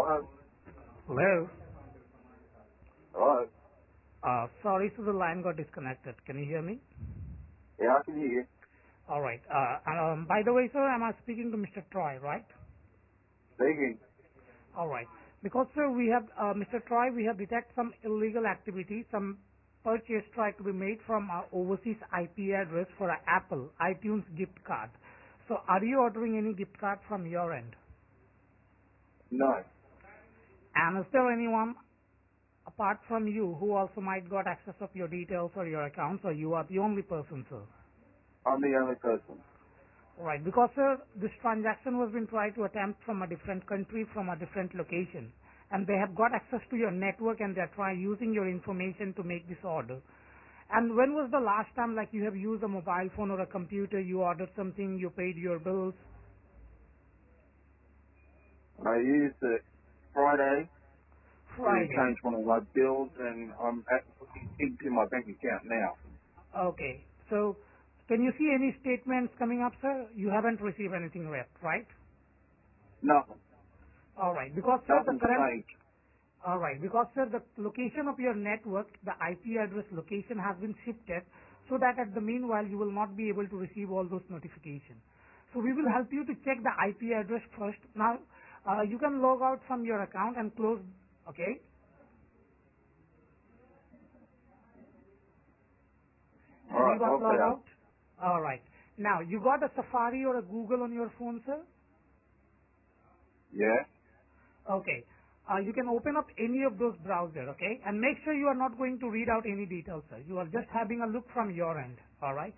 Hello? Hello. Hello? Sorry, so the line got disconnected. Can you hear me? Yeah, I can hear you. All right. By the way, sir, am I speaking to Mr. Troy, right? Speaking. All right. Because, sir, we have, Mr. Troy, we have detected some illegal activity, some purchase tried to be made from our overseas IP address for an Apple iTunes gift card. So, are you ordering any gift card from your end? No. And is there anyone apart from you who also might got access of your details or your accounts, or you are the only person, sir? I'm the only person. Right, because sir, this transaction was been tried to attempt from a different country, from a different location, and they have got access to your network and they are trying using your information to make this order. And when was the last time like you have used a mobile phone or a computer, you ordered something, you paid your bills? I used it Friday to Friday. change one of my bills, and I'm looking into my bank account now. Okay, so can you see any statements coming up, sir? You haven't received anything yet, right? Nothing. All right, because sir, the Nothing's current changed. All right. Because, sir, the location of your network, the IP address location has been shifted so that at the meanwhile you will not be able to receive all those notifications. So we will help you to check the IP address first. Now, you can log out from your account and close, okay? All You right, got log okay. out? All right. Now, you got a Safari or a Google on your phone, sir? Yeah? Okay. You can open up any of those browser, okay? And make sure you are not going to read out any details, sir. You are just having a look from your end, all right?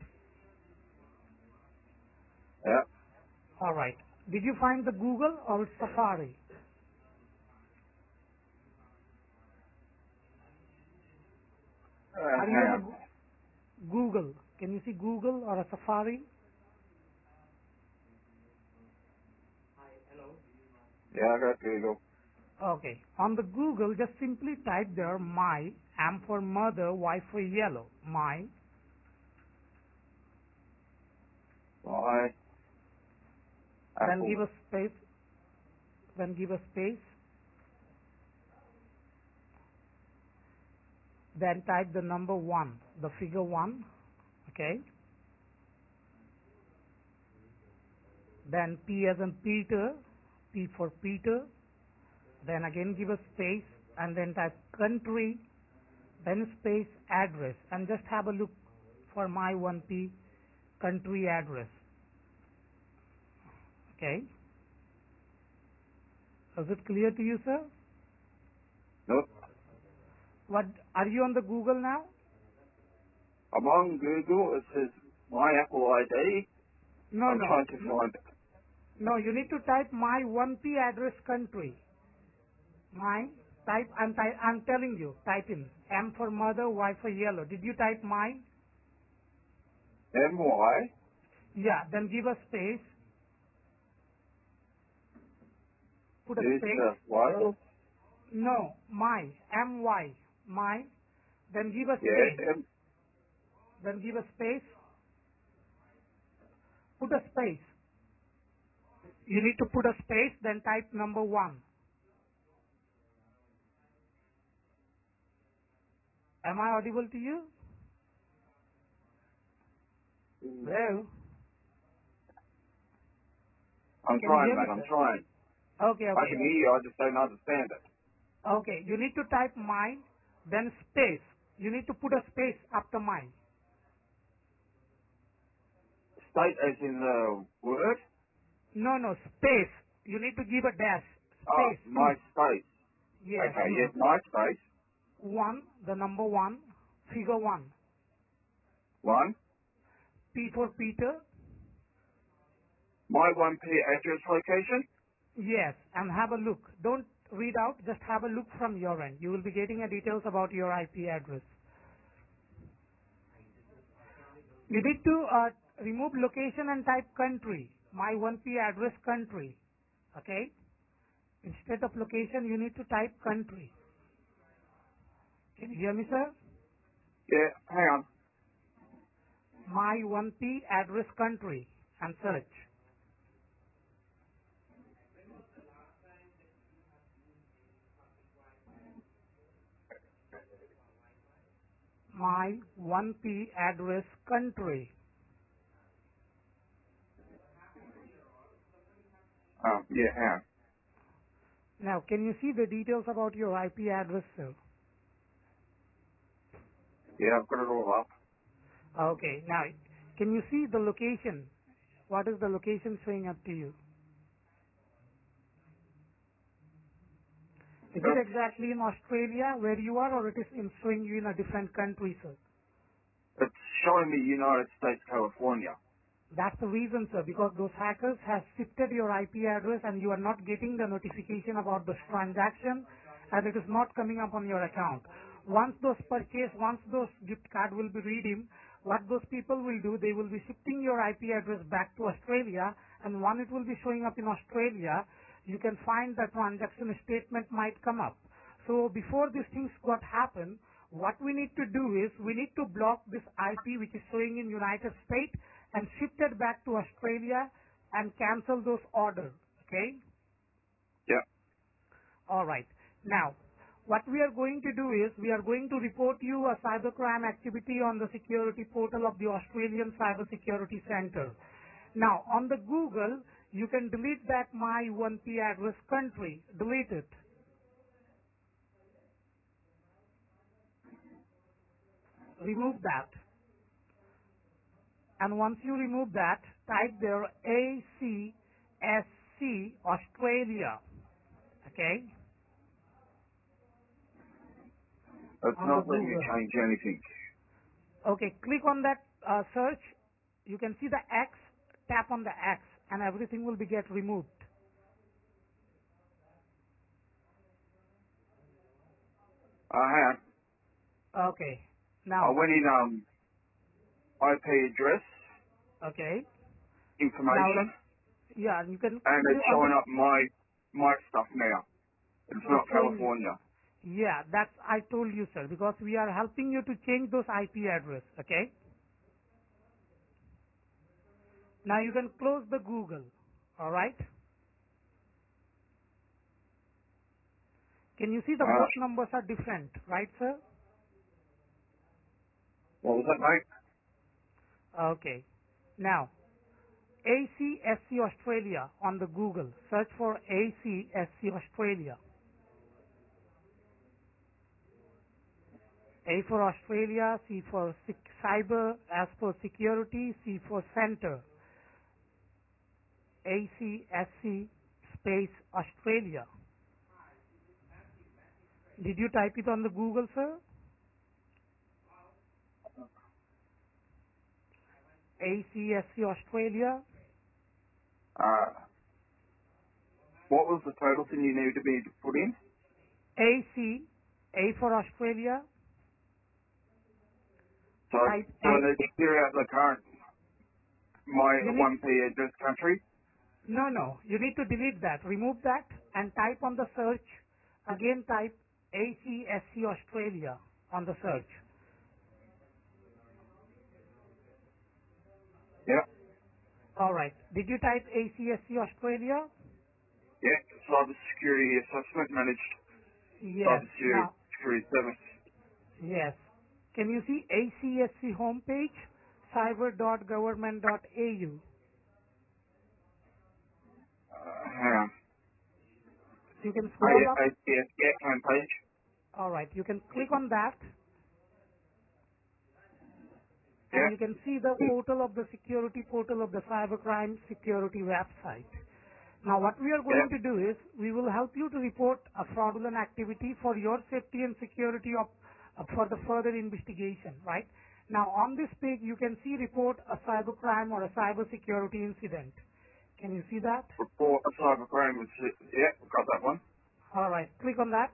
Yeah. All right. Did you find the Google or Safari? Are you Hang on on. a Google? Can you see Google or a Safari? Yeah, I got Google. Okay. On the Google, just simply type there my, M for mother, Y for yellow, my, My then give Apple. a space, then type the number 1, the figure 1, okay? Then P as in Peter, P for Peter, then again give a space and then type country, then space address and just have a look for my 1P country address. Okay. Is it clear to you, sir? Nope. What are you on the Google now? I'm on Google. It says my Apple ID. No, I'm no, trying to no, find it. no. You need to type my 1P address country. My I'm telling you. Type in M for mother, Y for yellow. Did you type my? MY. Yeah. Then give a space. Put a New space. South Wales. No, my M-Y. My. Then give a space. Yeah. Then give a space. Put a space. You need to put a space, then type number 1. Am I audible to you? Hello? I'm Can you trying, hear me, mate. I'm sir? trying. Okay, I okay. can hear you. I just don't understand it. Okay, you need to type mine, then space. You need to put a space after mine. State as in the word? No, no, space. You need to give a dash. Oh, Space, my P. space. Yes. Okay, yes, my space. 1, the number 1, figure 1. One. P for Peter. My 1P address location. Yes, and have a look. Don't read out, just have a look from your end. You will be getting a details about your IP address. You need to remove location and type country. My 1P address country. Okay? Instead of location, you need to type country. Can you hear me, sir? Yeah, hang on. My 1P address country and search. my 1P address country. Yeah, have. Now, can you see the details about your IP address, sir? Yeah, I've got it all up. Okay. Now, can you see the location? What is the location showing up to you? Is it That's, exactly in Australia where you are, or it is showing you in a different country, sir? it's showing me United States, California. That's the reason, sir, because those hackers have shifted your IP address and you are not getting the notification about this transaction and it is not coming up on your account. Once those gift card will be redeemed, what those people will do, they will be shifting your IP address back to Australia, and when it will be showing up in Australia, you can find the transaction statement might come up. So before these things got happen, what we need to do is we need to block this IP which is showing in United States and shift it back to Australia and cancel those orders. Okay? Yeah. All right. Now, what we are going to do is we are going to report you a cybercrime activity on the security portal of the Australian Cyber Security Center. Now, on the Google, you can delete that my 1P address country. Delete it. Remove that. And once you remove that, type there ACSC Australia. Okay? It's On the not letting me Google. change anything. Okay, click on that search. You can see the X. Tap on the X and everything will be get removed. I have. Okay. I Now, went in, IP address, okay. Now, information, yeah, you can and it's on the, showing up my stuff now. It's it's not showing, California. yeah, that's, I told you, sir, because we are helping you to change those IP address, okay? Now you can close the Google, alright? Can you see the both numbers are different, right, sir? What was that, mate? Okay. Now, ACSC Australia on the Google. Search for ACSC Australia. A for Australia, C for cyber, S for security, C for center. ACSC space Australia. Did you type it on the Google, sir? ACSC Australia. What was the total thing you needed me to put in? AC, A for Australia. So, Type so I A. need to clear out the current, my You need, 1P address country. no, you need to delete that. Remove that and type on the search. Again type ACSC Australia on the search. Yep. Alright. Did you type ACSC Australia? Yep. Cyber security assessment managed. Yes. Cyber Now, security service. yes. Can you see ACSC homepage? cyber.government.au. Hang on. You can scroll up. ACS, yeah, homepage. Alright. You can click on that and Yeah. you can see the portal of the security portal of the cybercrime security website. Now what we are Yeah. going to do is we will help you to report a fraudulent activity for your safety and security of, for the further investigation, right? Now on this page you can see report a cybercrime or a cyber security incident. Can you see that? Report a cyber crime. Yeah, got that one. Alright, click on that.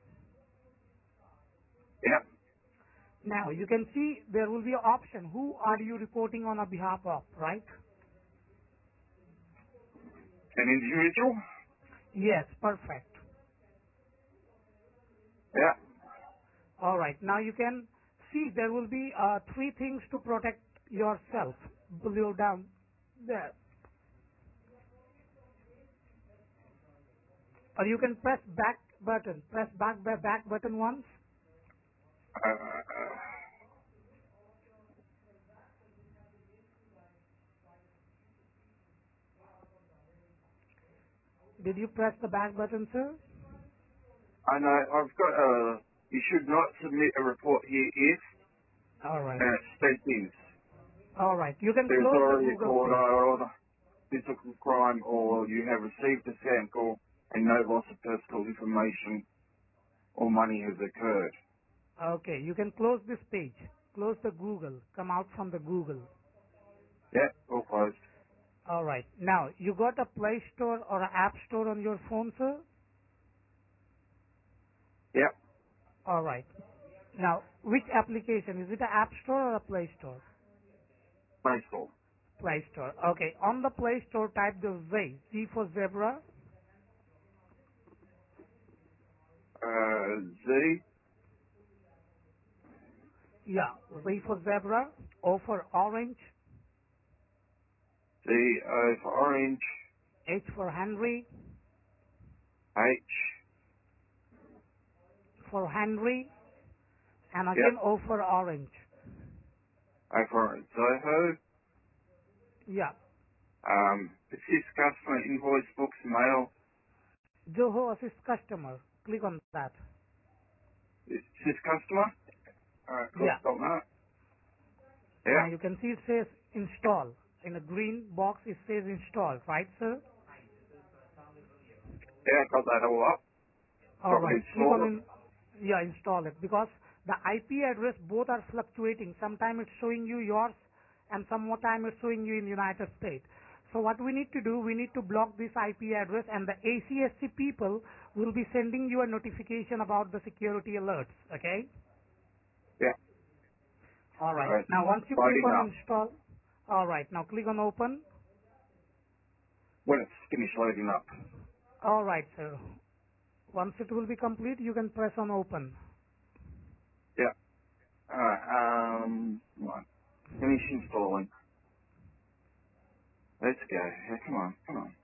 Yeah. Now you can see there will be an option, who are you reporting on a behalf of, right? An individual. Yes, perfect. Yeah. Alright, now you can see there will be three things to protect yourself below down there. Or you can press back button. Press back button once. Uh, Did you press the back button, sir? I know, I've got you should not submit a report here if, All right. and it settings. All right. You can There's close the already a Google court page. order, physical crime, or you have received a scam call and no loss of personal information or money has occurred. Okay. You can close this page. Close the Google. Come out from the Google. Yeah, all closed. All right. Now, you got a Play Store or an App Store on your phone, sir? Yep, All right. Now, which application? Is it an App Store or a Play Store? baseball. Play Store. Okay. On the Play Store, type the Z for zebra. Z, Yeah. Z for zebra. O for orange. Z, O for orange, H for Henry. H, For Henry. And yep, again O for orange. O for orange, Zoho, Yeah. assist customer invoice books mail, Zoho Assist Customer. Click on that. assist customer, Yeah. clicked on that, Now yep, you can see it says install. In a green box it says install, right sir? yeah, got that all up, got me Alright, click on installed it, install it because the IP address both are fluctuating. Sometimes it's showing you yours and some more time it's showing you in United States. So what we need to do, we need to block this IP address and the ACSC people will be sending you a notification about the security alerts, okay? yeah, Alright, alright, now once you click loading on up. install, alright, now click on open. When it's finished loading up. Alright sir, once it will be complete you can press on open. Yeah. Alright, come on. Finish installing. Let's go. Yeah, come on, come on.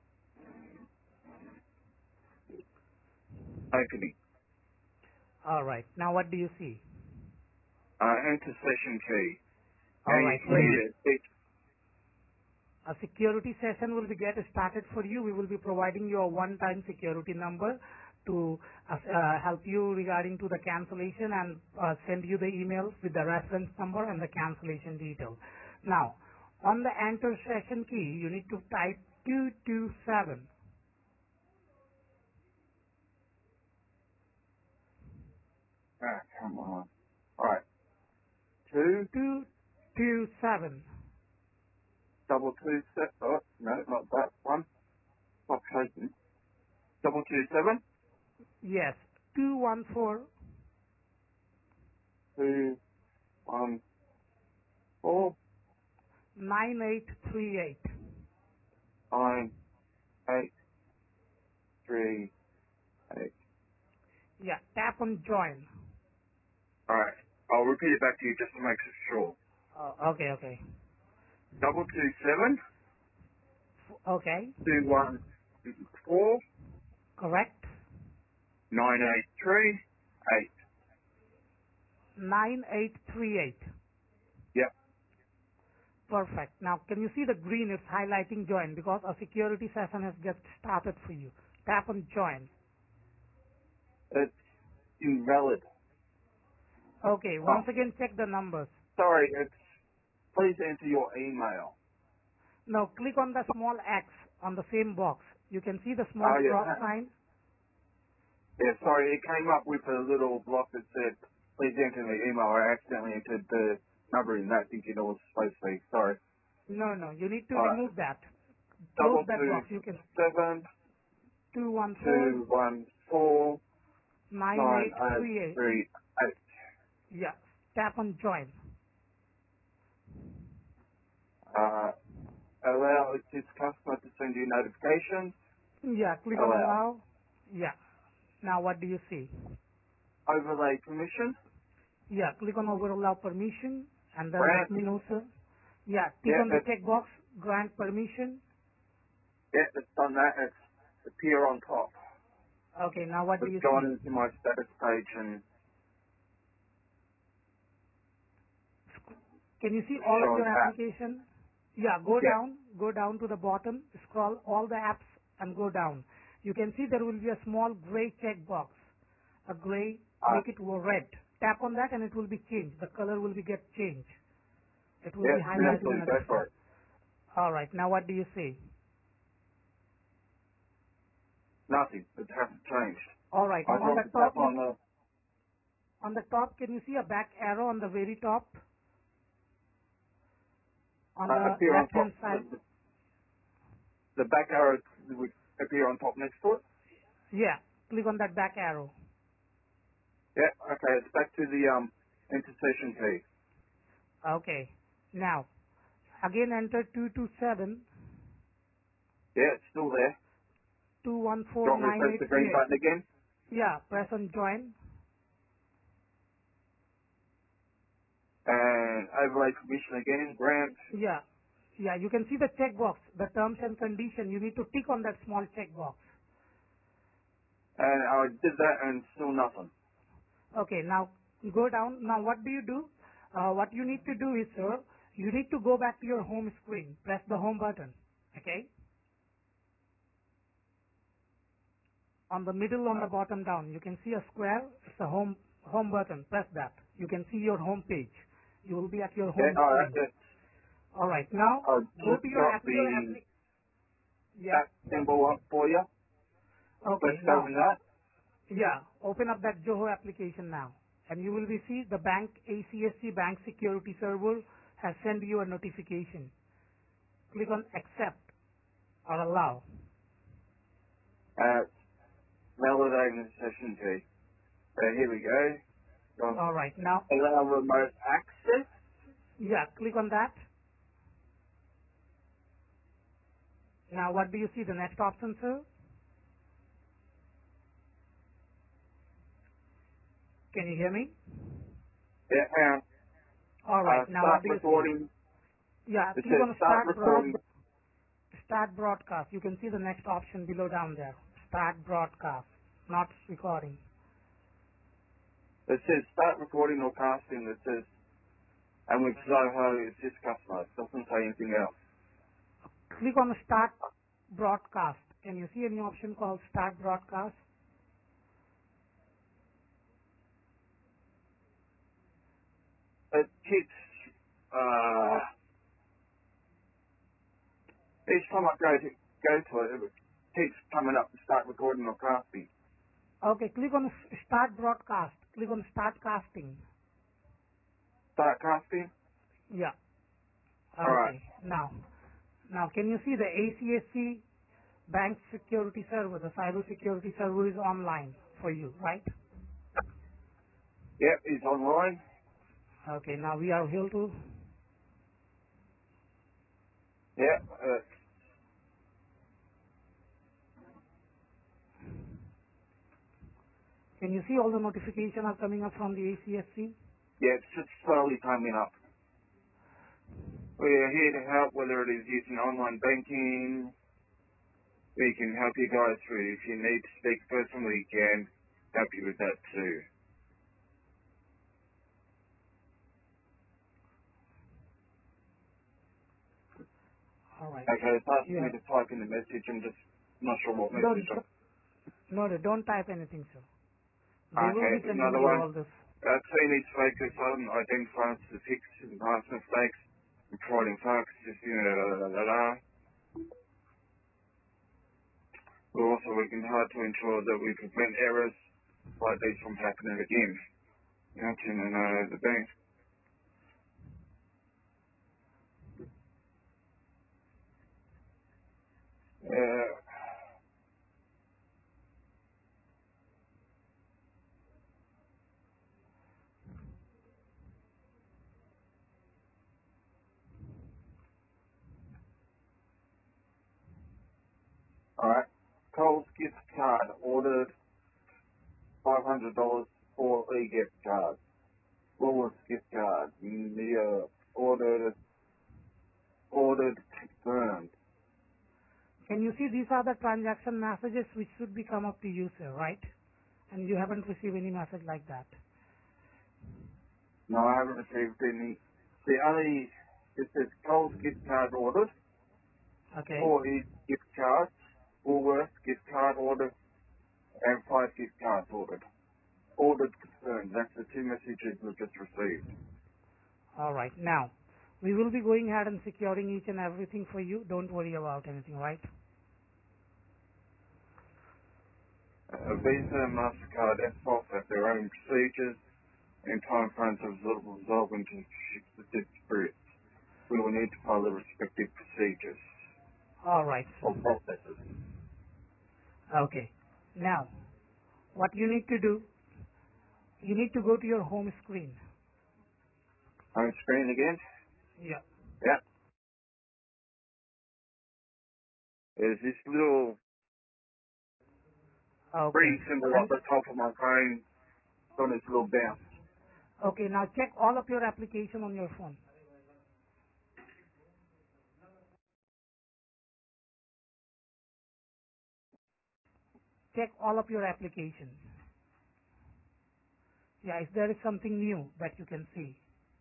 Opening. Alright, now what do you see? Enter session key. Now you Alright, can yes. see it. A security session will be get started for you. We will be providing you a one-time security number to help you regarding to the cancellation and send you the emails with the reference number and the cancellation detail. Now, on the enter session key, you need to type 227. Come on. Alright. 2, 227. double 2, oh, no, not that one. Stop shaking. Double 2, 7, Yes, 214 2, 1, 4, 9838. 9, 8, 3, 8. Yeah, tap on join. Alright. I'll repeat it back to you just to make sure. Okay, okay. Double 2, 7, Okay, 2, 1, 4, correct. 9, 8, 3, 8. 9838. Yep. Perfect. Now, can you see the green? It's highlighting join because a security session has just started for you. Tap on join. It's invalid. Okay, Oh, once again check the numbers. sorry, it's, please enter your email. Now, click on the small X on the same box. You can see the small Oh, cross yeah. sign. Yeah, sorry, it came up with a little block that said, please enter the email. I accidentally entered the number in that thinking it was supposed to be. Sorry. No, no, you need to Alright. remove that. Close Double that two box. You can seven 214 two one four nine eight 9838. three eight. Yeah, tap on join. Allow this customer to send you notifications. Yeah, click on Allow. allow. Yeah. Now what do you see? Overlay permission. Yeah, click on overallow permission and then let Grant. me know, sir. Yeah, tick Yeah, on the checkbox, grant permission. it's done that. It's appear on top. Okay, now what do It's you gone see? into my status page and Can you see all of showing your app. application? Yeah, Yeah. go down to the bottom, scroll all the apps and go down. You can see there will be a small gray check box. A gray, Uh, make it red. Tap on that and it will be changed. The color will be get changed. It will yeah, be yeah, highlighted on please a go for different. it. Alright, now what do you see? Nothing. It hasn't changed. Alright, I on tried the to top, tap on the, on the top, can you see a back arrow on the very top? On the appear on left top. hand side? The back arrow would appear on top next to it. Yeah, click on that back arrow. Yeah, okay, it's back to the intercession key. Okay, now, again enter 227 Yeah, it's still there. Do you want me to press the green 2149838. button again? Yeah, press on join. And overlay permission again, grant. Yeah, yeah, you can see the checkbox, the terms and condition. You need to tick on that small checkbox. And I did that and still nothing. Okay, now go down. Now what do you do? What you need to do is, sir, you need to go back to your home screen. Press the home button. Okay? On the middle, on the bottom down, you can see a square. It's a home button. Press that. You can see your home page. You will be at your Yeah, home alright, screen. yeah. All right. Now I'll go just to your drop app. the Yeah. that symbol up for you. Okay. Let's go Now, in that. yeah. Open up that Joho application now, and you will be see the bank ACSC bank security server has sent you a notification. Click on accept or allow. Validating the session key. So here we go. Go All right. Now, allow remote access. yeah. Click on that. Now, what do you see? The next option, sir? Can you hear me? Yeah, hang on. All right. Now, Start what do you see? recording. Yeah. It Click says on start recording. start broadcast. You can see the next option below down there. Start broadcast, not recording. It says start recording or casting. It says, and with Zoho, it's just customer. It doesn't say anything else. Click on start broadcast. Can you see any option called start broadcast? It keeps, each time I go to it, it keeps coming up to start recording or casting. Okay. Click on start broadcast. Click on start casting. Start casting? Yeah. Alright. Okay. Now can you see the ACSC bank security server, the cyber security server is online for you, right? Yep, it's online. Okay, now we are here to, Yep, can you see all the notifications are coming up from the ACSC? yeah, it's just slowly coming up. We're here to help, whether it is using online banking. We can help you guys through. If you need to speak personally, we can help you with that too. Alright. Okay, it's asking Yeah. me to type in the message. I'm just not sure what Don't, message. no, don't type anything, sir. They will Okay, be sending another you one. all this. Team needs to focus on identifying statistics and past mistakes and providing facts. Just, We're also working hard to ensure that we prevent errors like these from happening again. Mention the bank. Alright. Coles gift card ordered $500 for a gift card. Woolworths gift card. Ordered confirmed. Can you see these are the transaction messages which should be come up to you, sir, right? And you haven't received any message like that. No, I haven't received any. It says Coles gift card ordered Okay. for his gift card. Woolworths gift card order, and 5 gift cards ordered. Ordered confirmed. That's the 2 messages we've just received. All right. Now, we will be going ahead and securing each and everything for you. Don't worry about anything, right? Visa and MasterCard EFTPOS have their own procedures and time frames of resolving to disputes. We will need to follow the respective procedures All right, or sir. processes. Okay. Now, what you need to do, you need to go to your home screen. Home screen again? Yeah. Yep. There's this little Okay. green symbol And at the top of my phone. It's on this little bounce. okay, now check all of your application on your phone. Check all of your applications. Yeah, if there is something new that you can see.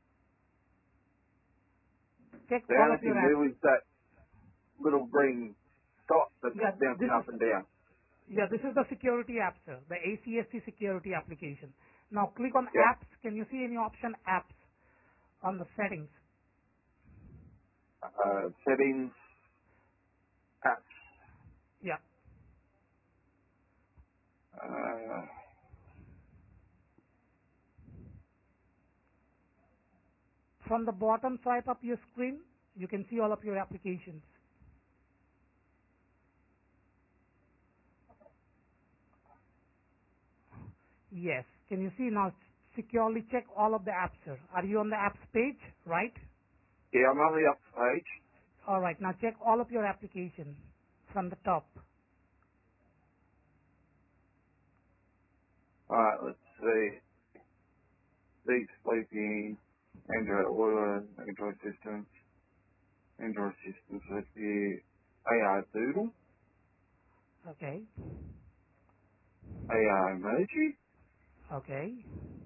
Check The all only of your thing apps. new is that little green dot that's Yeah, bouncing up and down. this is the security app, sir. The ACST security application. Now click on Yep. apps. Can you see any option apps on the settings? Settings, apps. Yeah. Uh, From the bottom swipe up your screen, you can see all of your applications. Yes. Can you see now? Securely check all of the apps, sir. Are you on the apps page? Right? yeah, I'm on the up page. All right. Now check all of your applications from the top. Alright, let's see. Deep sleeping, Android Auto, Android Systems, Android Systems with the AI Doodle, Okay. AI Emoji, Okay.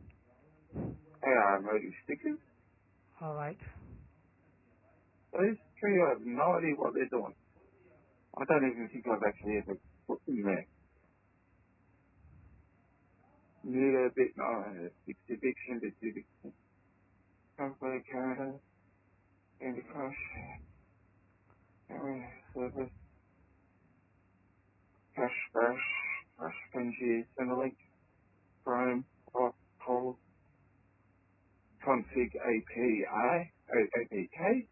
AI Emoji Stickers. All right. Those three, I have no idea what they're doing. I don't even think I've actually ever put them there. Nudo Bit, no, Distribution, Distribution, Subway, Canada, Candy Crush, Area Service, Cash Bash, Crush Benji, Centrelink, Chrome, Cold, Config API, APK,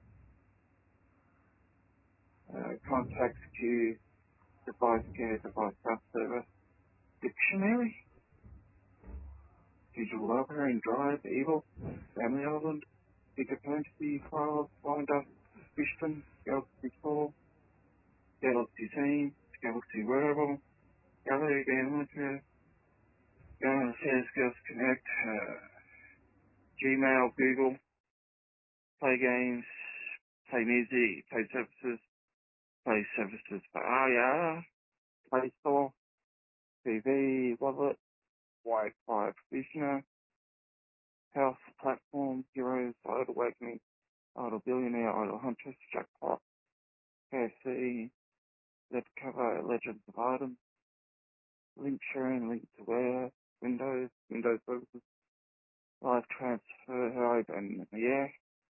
Contact Queue, Device Care, Device Bus Service, Dictionary, Digital Library, Drive, Evil, Family Island, Bigger Fantasy, Files, Finder, Fishton, Galaxy 4, Galaxy Team, Galaxy Wearable, Gallery Game Monitor, Galaxy Skills Connect, Gmail, Google, Play Games, Play Music, Play Services for AR, Play Store, TV, Wallet, Wi-Fi Provisioner, House Platform, Heroes, Idle Awakening, Idle Billionaire, Idle Huntress, Jackpot, KFC, Left Cover, Legends of Items, Link Sharing, Link to Where, Windows Services, Live Transfer, Hive, and yeah,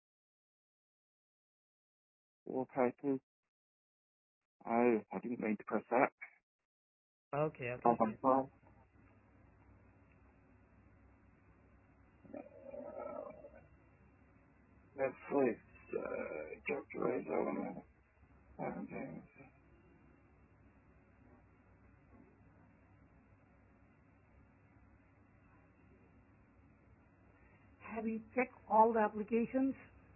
Wallpapers. Oh, I didn't mean to press that. Okay. Okay. Problem solved. Netflix, Dr. Element, 17. Have you checked all the applications?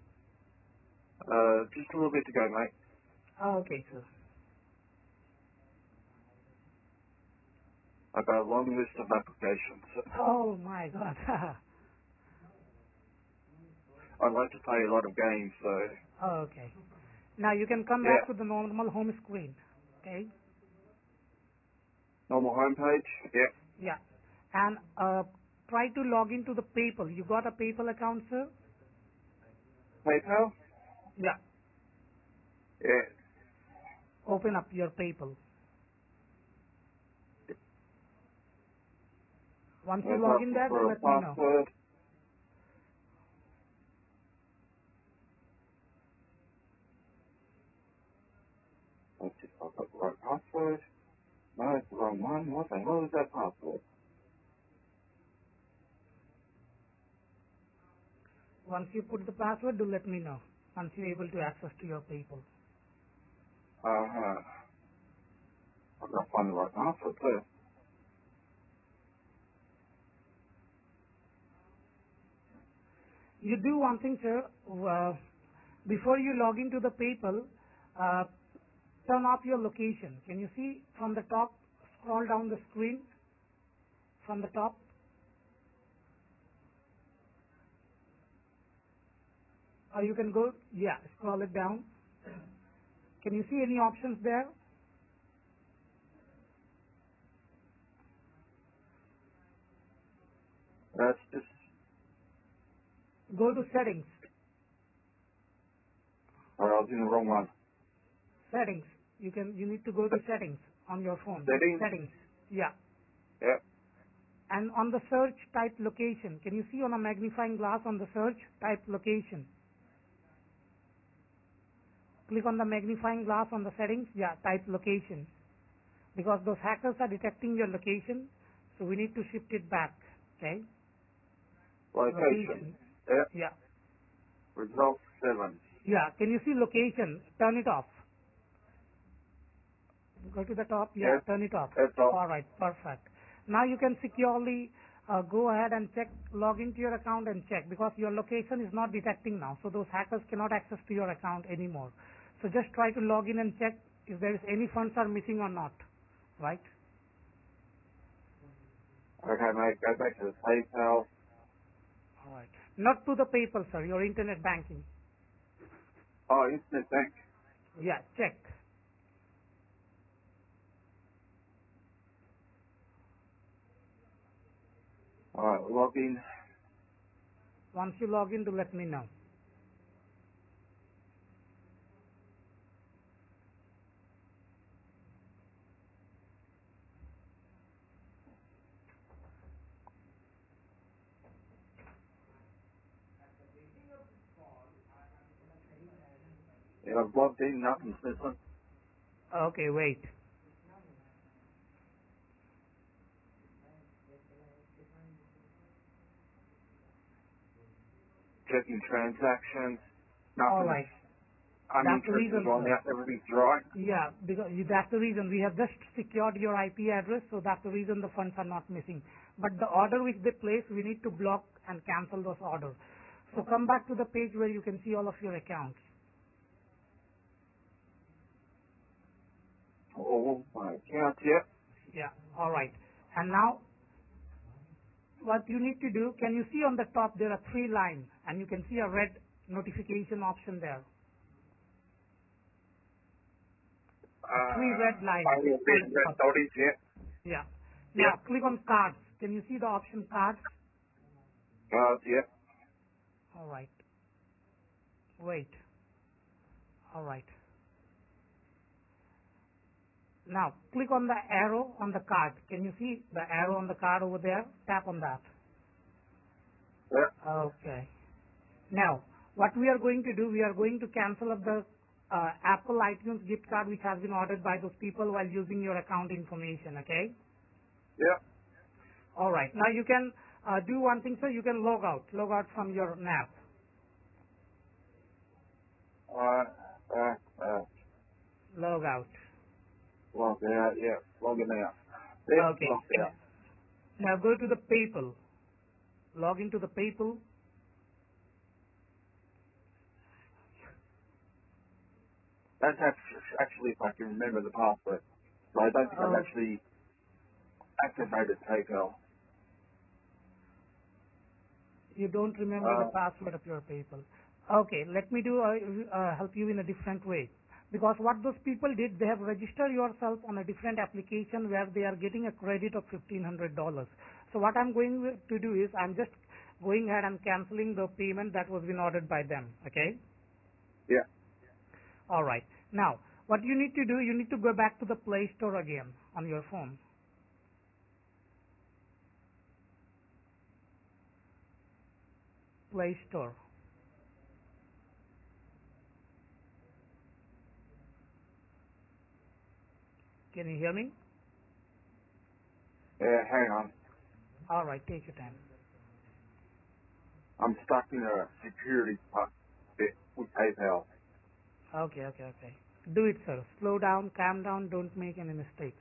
Just a little bit to go, mate. Okay, sir. I've got a long list of applications. Oh my God. I like to play a lot of games, so Okay. Now you can come yeah. back to the normal home screen. Okay. Normal homepage, yeah. Yeah. And try to log into the PayPal. You got a PayPal account, sir? PayPal, Yeah. yeah. open up your PayPal. Once you Let's log ask in there, for a let me know. password. Let's see if I've got the right password. No, it's the wrong one. What the hell is that password? Once you put the password, do let me know. Once you're able to access to your PayPal. I've got to find the right password first. You do one thing, sir. Before you log into the PayPal, uh, turn off your location. Can you see from the top? Scroll down the screen from the top. Or you can go, yeah, scroll it down. Can you see any options there? That's just, Go to settings. or I was in the wrong one. Settings. You need to go to settings on your phone. Settings? Settings. Yeah. Yep. And on the search, type location. Can you see on a magnifying glass on the search, type location? Click on the magnifying glass on the settings. Yeah, type location. Because those hackers are detecting your location, so we need to shift it back. Okay? Location. Location. Yep. Yeah. Result 7. Yeah. Can you see location? Turn it off. Go to the top. Yeah, Yes. turn it off. That's all. All right. Perfect. Now you can securely go ahead and check, log into your account and check because your location is not detecting now. So those hackers cannot access to your account anymore. So just try to log in and check if there is any funds are missing or not. Right? Okay, mate. Go back to the PayPal. All right. Not to the PayPal, sir. Your internet banking. Oh, Internet Bank. Yeah, check. Alright, log in. Once you log in, do let me know. Yeah, I've logged in. Nothing's missing. Okay, wait. Checking transactions. All Nothing's right. That's the uninteresting reason, on sir. out. Everything's right. Yeah, because that's the reason. We have just secured your IP address, so that's the reason the funds are not missing. But the order which they place, we need to block and cancel those orders. So come back to the page where you can see all of your accounts. Oh, my account. Yep. Yeah, all right. And now, what you need to do, can you see on the top there are 3 lines, and you can see a red notification option there. 3 red lines. I will be red dotties. Yep. Yeah. Yep. Now click on cards. Can you see the option cards? Yep. All right. Wait. All right. Now, click on the arrow on the card. Can you see the arrow on the card over there? Tap on that. Yep. Okay. Now, what we are going to do, we are going to cancel up the Apple iTunes gift card which has been ordered by those people while using your account information, okay? Yep. Alright. Now you can do one thing, sir. You can log out from your NAP. Log out. Log out. Yep. Logging out. Yep. Okay. Logged out. Now go to the PayPal. Log into the PayPal. That's actually if I can remember the password. So I don't think I've Uh, actually activated PayPal. You don't remember the password of your PayPal. Okay, let me do help you in a different way. Because what those people did, they have registered yourself on a different application where they are getting a credit of $1,500. So what I'm going to do is I'm just going ahead and canceling the payment that was been ordered by them. Okay. Yeah. All right. Now, What you need to do, you need to go back to the Play Store again on your phone. Play Store. Can you hear me? Yeah, hang on. All right, take your time. I'm stuck in a security bit with PayPal. Okay. Do it, sir. Slow down, calm down, don't make any mistakes.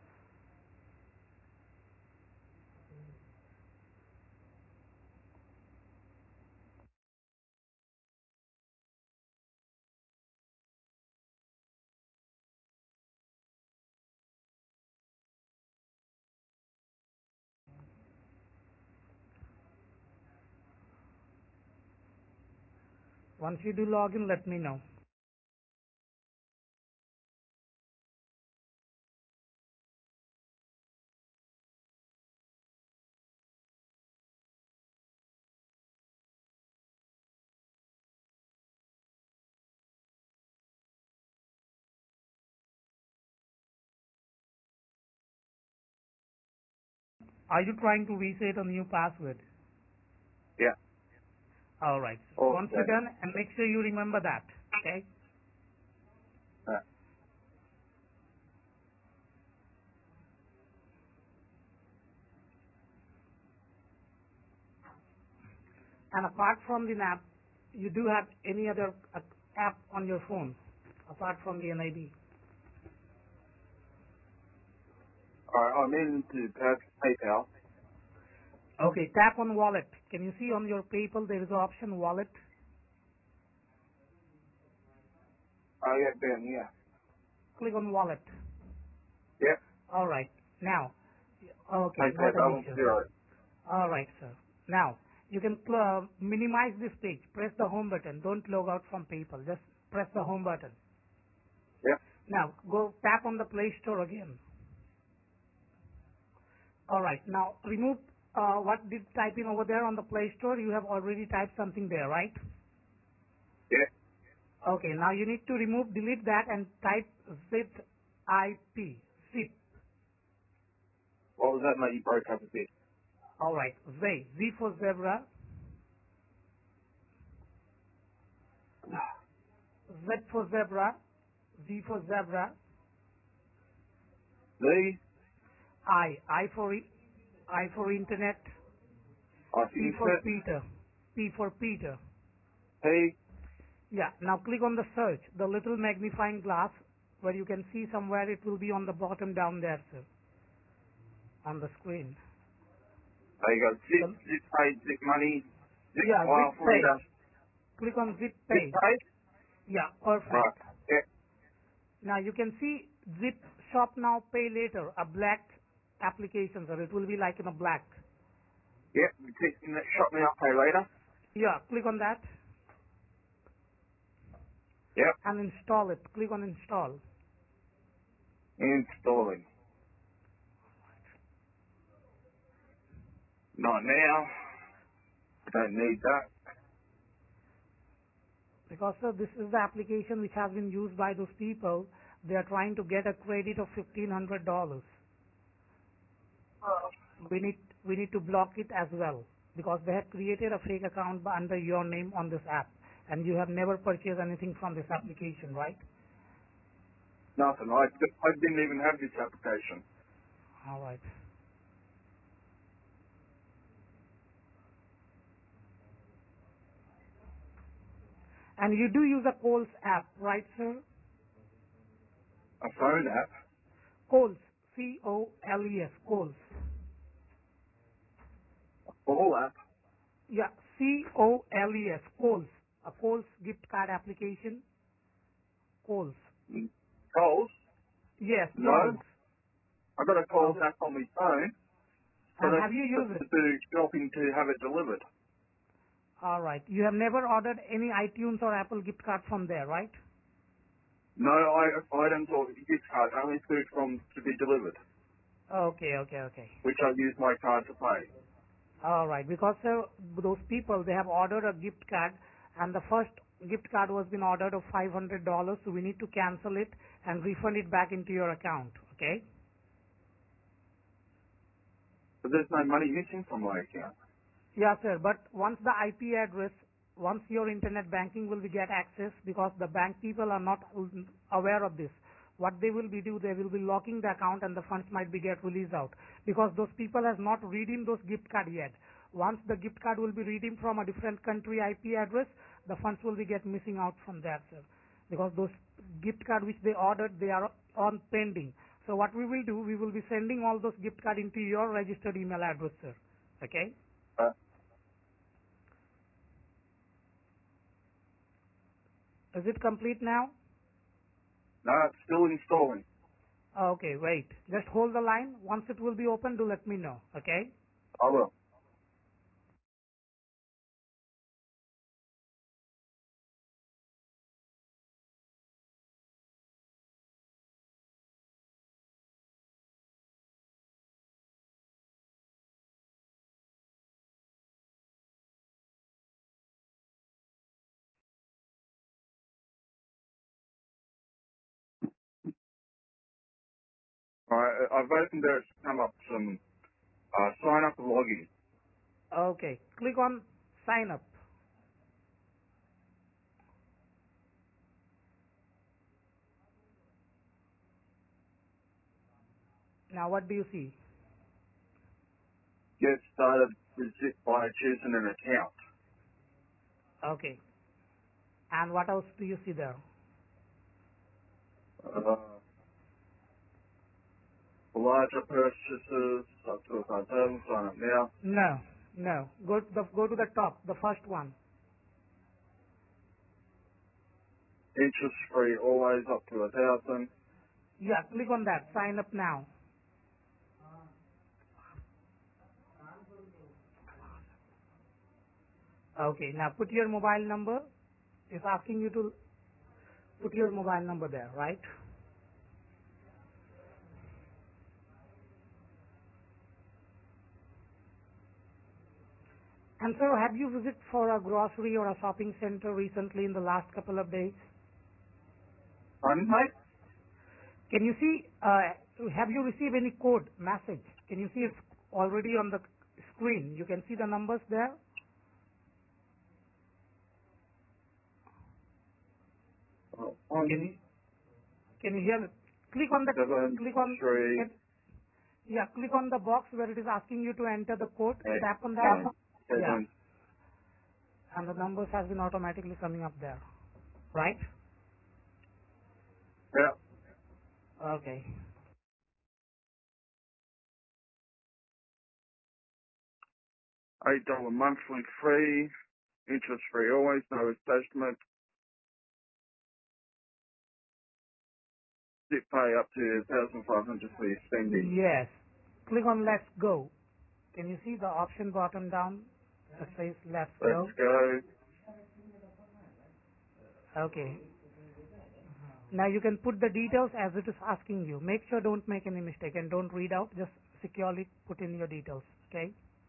Once you do login, let me know. Are you trying to reset a new password? Yeah. All right. Oh, Once you're yeah. done, and make sure you remember that. Okay. And apart from the app, you do have any other app on your phone apart from the NID? Alright, I'm into PayPal. Okay. Tap on wallet. Can you see on your PayPal there is an option wallet? Oh, yeah, Ben, yeah. Click on wallet. Yep. All right. Now, okay, PayPal not an balance issue. zero. All right, sir. Now, you can minimize this page. Press the home button. Don't log out from PayPal. Just press the home button. Yep. Now, go tap on the Play Store again. All right. Now, remove what did type in over there on the Play Store. You have already typed something there, right? Yep. Okay. Now, you need to delete that and type zip IP. Zip. What was that, mate? You broke up a bit. All right. Z for zebra. Z for zebra. Z for zebra. Z, I for internet. I P for internet, Peter. P for Peter. P, Yeah. Now click on the search, the little magnifying glass where you can see somewhere it will be on the bottom down there, sir, on the screen. there you go. Zip, The, zip pay, zip money, zip yeah, file Zip for Pay. you. Click on Zip Zip Pay. pay? Yeah, perfect. Right. Yep. Now you can see Zip Shop Now Pay Later, a black application, sir. It will be like in a black. Yep. You click in that shop now, pay later. Yeah, click on that Yep. and install it. Click on install. Installing. Not now. Don't need that. Because sir, this is the application which has been used by those people. They are trying to get a credit of $1,500. We need to block it as well because they have created a fake account under your name on this app, and you have never purchased anything from this application, right? Nothing. I didn't even have this application. All right. And you do use a Coles app, right, sir? A phone app. Coles, C-O-L-E-S, Coles. A call app. Yeah, C-O-L-E-S, Coles. A Coles gift card application, Coles. Calls. Yes, No. Coles. I got a calls Uh, app on my phone, but and it's have you just used it? to do shopping to have it delivered. All right. You have never ordered any iTunes or Apple gift card from there, right? No items or gift card, only food from to be delivered, Okay. which I use my card to pay. All right. Because those people, they have ordered a gift card and the first gift card was been ordered of $500, so we need to cancel it and refund it back into your account. Okay? But there's no money missing from my account. Yeah, sir. But once the IP address, once your internet banking will be get access, because the bank people are not aware of this, what they will be do, they will be locking the account and the funds might be get released out because those people has not redeemed those gift card yet. Once the gift card will be redeemed from a different country IP address, the funds will be get missing out from there, sir. Because those gift card which they ordered, they are on pending. So what we will do, we will be sending all those gift card into your registered email address, sir. Okay? Uh, Is it complete now? no, it's still installing. Okay, wait. Just hold the line. Once it will be open, do let me know. Okay? I will. Alright, I've opened there, it's come up some, sign up and login. Okay. Click on sign up. Now what do you see? Get started with Zip by choosing an account. Okay. And what else do you see there? For larger purchases, up to 5,000, sign up now. No, no. Go to the top, the first one. Interest free always up to 1,000. Yeah, click on that. Sign up now. Okay. Now put your mobile number. It's asking you to put your mobile number there, right? And sir, have you visited for a grocery or a shopping center recently in the last couple of days? Pardon, mate? Can you see, have you received any code message? Can you see it's already on the screen? You can see the numbers there? Can you, can you hear me? Click on the, Seven, click on, three, yeah, click on the box where it is asking you to enter the code. eight, Tap on that. nine, Yeah. seven. And the numbers has been automatically coming up there. Right? Yeah. Okay. $8 monthly free. Interest free always, no attachment. Zip pay up to 1,500 for your spending. Yes. Click on let's go. Can you see the option bottom down that says let's Let's go? go. Okay. Now you can put the details as it is asking you. Make sure don't make any mistake and don't read out. Just securely put in your details. Okay.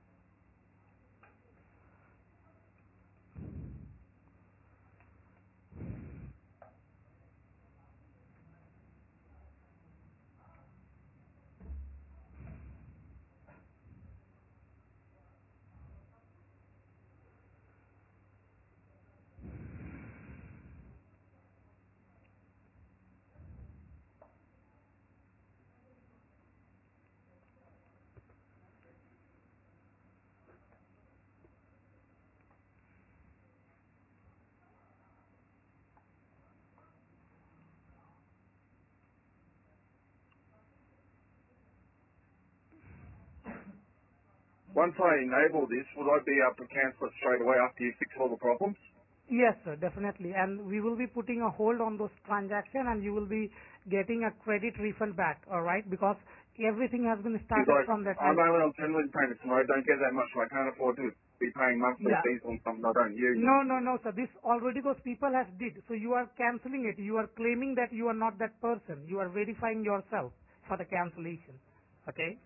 Once I enable this, would I be able to cancel it straight away after you fix all the problems? Yes, sir, definitely. And we will be putting a hold on those transactions and you will be getting a credit refund back, alright? Because everything has been Because started from that. I'm only on 10 million payments and I don't get that much, so I can't afford to be paying monthly Yeah. fees on something I don't use. No, no, no, sir. This already those people has did. So you are cancelling it. You are claiming that you are not that person. You are verifying yourself for the cancellation. Okay?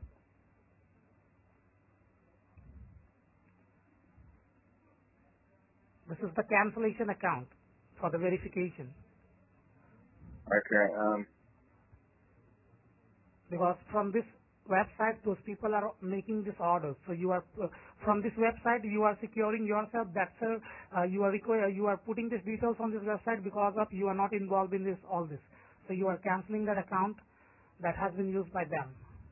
This is the cancellation account. for the verification. Okay. Because from this website, those people are making this order. So you are from this website, you are securing yourself. That you are putting these details on this website because of you are not involved in this all this. So you are canceling that account that has been used by them.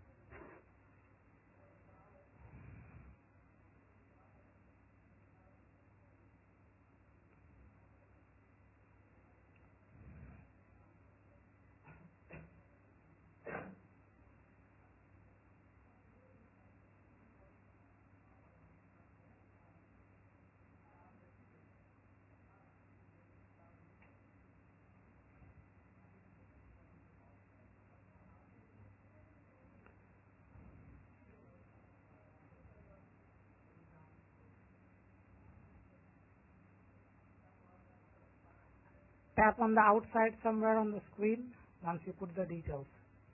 Tap on the outside somewhere on the screen once you put the details.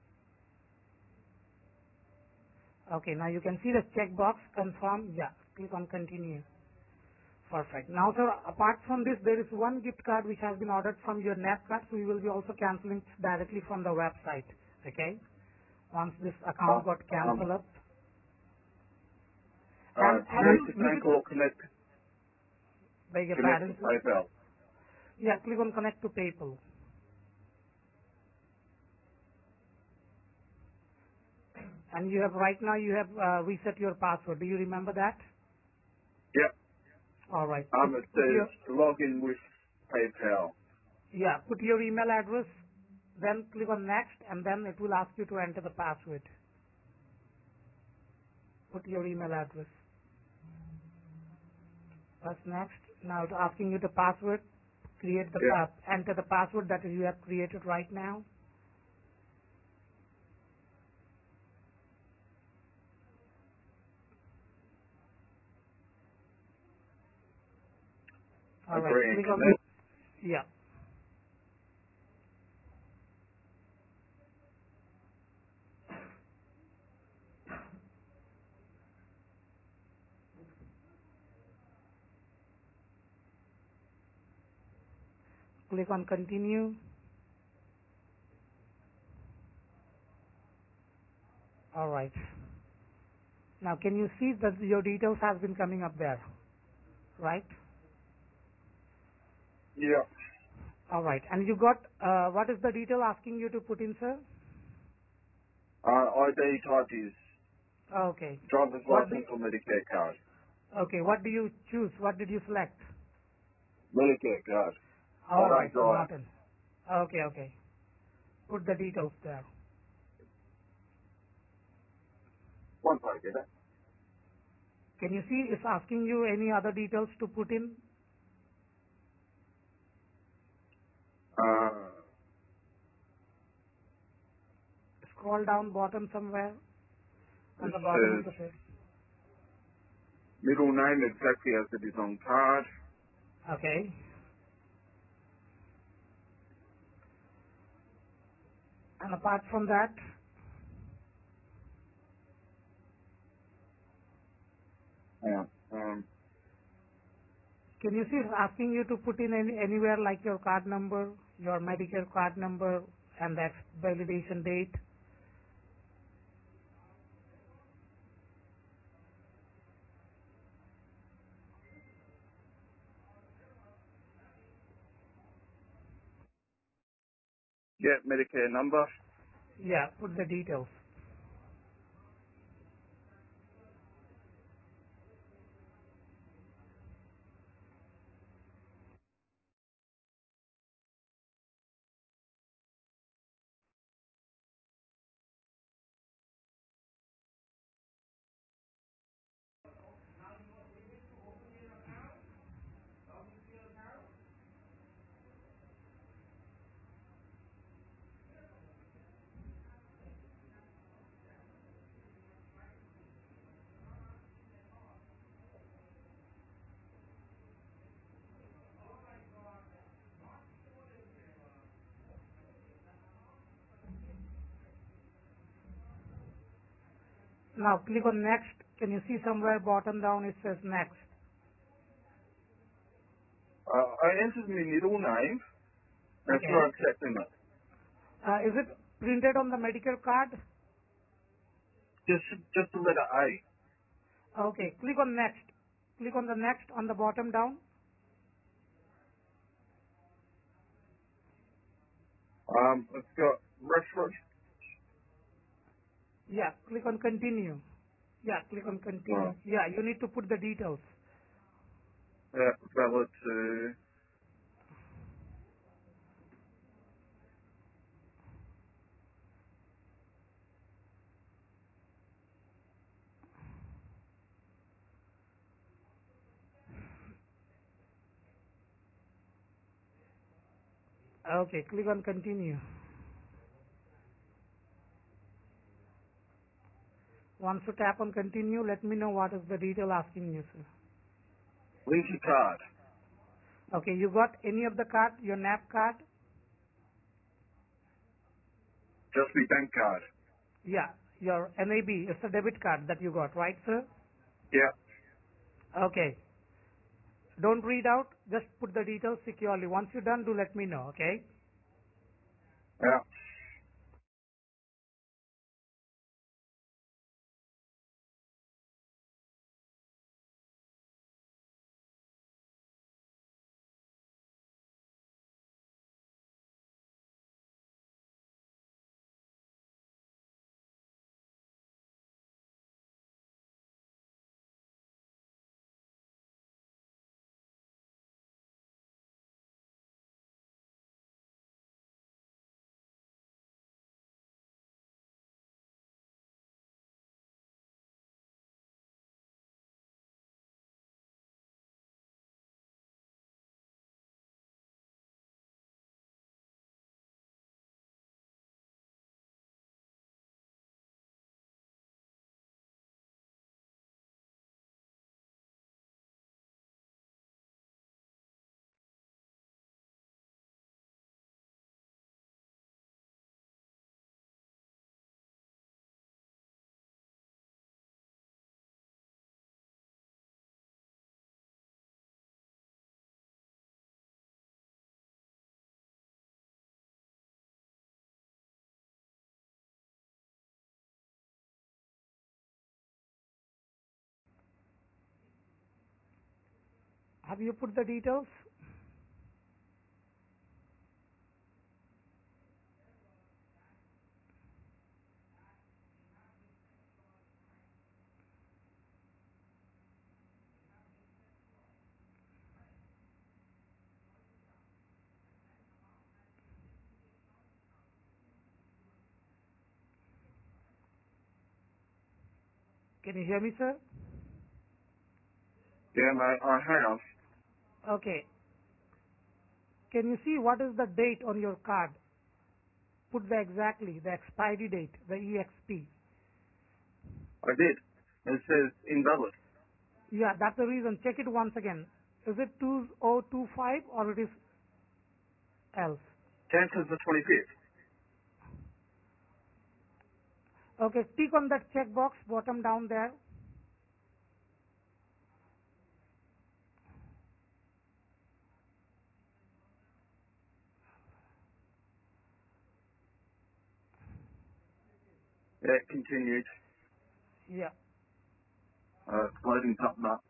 Okay, now you can see the checkbox confirm. Yeah, click on continue. Perfect. Now, sir, apart from this, there is one gift card which has been ordered from your net card, so we will be also canceling directly from the website. Okay? Once this account got cancelled up. Connect to bank or connect Beg your to pardon. PayPal. Yeah, click on connect to PayPal. And you have right now you have reset your password. Do you remember that? Yep. All right. It says log in with PayPal. Put your email address, then click on next, and then it will ask you to enter the password. Put your email address. Press next. Now it's asking you the password. Enter the password that you have created right now. All right. Agree and Click on connect. yeah. Click on continue. All right. Now can you see that your details have been coming up there, right? Yep. All right. And you got what is the detail asking you to put in, sir? ID type is Okay. driver's What do license or Medicare card. okay? What do you choose? What did you select? Medicare card. I All right. don't So drive. Martin. Okay. Okay. Put the details there. Once I get it. Can you see it's asking you any other details to put in? Uh, Scroll down bottom somewhere on it the bottom of says the page. middle name exactly as it is on card. Okay. And apart from that, Yeah. can you see it's asking you to put in anywhere like your card number, your Medicare card number, and that validation date? Yeah, Medicare number. Yeah, put the details. Now click on next. Can you see somewhere bottom down it says next? I entered my middle name. That's Okay. what I'm accepting it. Is it printed on the medical card? Just the letter A. Okay. Click on next. Click on the next on the bottom down. It's got reference. Yeah. Click on continue. Yeah. Click on continue. Well, Yeah. You need to put the details. valid to. Okay. Click on continue. Once you tap on continue, let me know what is the detail asking you, sir. Link your card. Okay. You got any of the card? Your NAP card? Just my bank card. Yeah. Your NAB. It's a debit card that you got, right, sir? Yeah. Okay. Don't read out. Just put the details securely. Once you're done, do let me know, okay? Yeah. Have you put the details? Can you hear me, sir? Yeah, mate, I have. Okay. Can you see what is the date on your card? Put the exactly, the expiry date, the EXP. I did. It says invalid. Yeah, that's the reason. Check it once again. Is it 2025 or it is else? 10th is the 25th. Okay, tick on that checkbox bottom down there. Yeah, continued. Yeah. It's loading something up.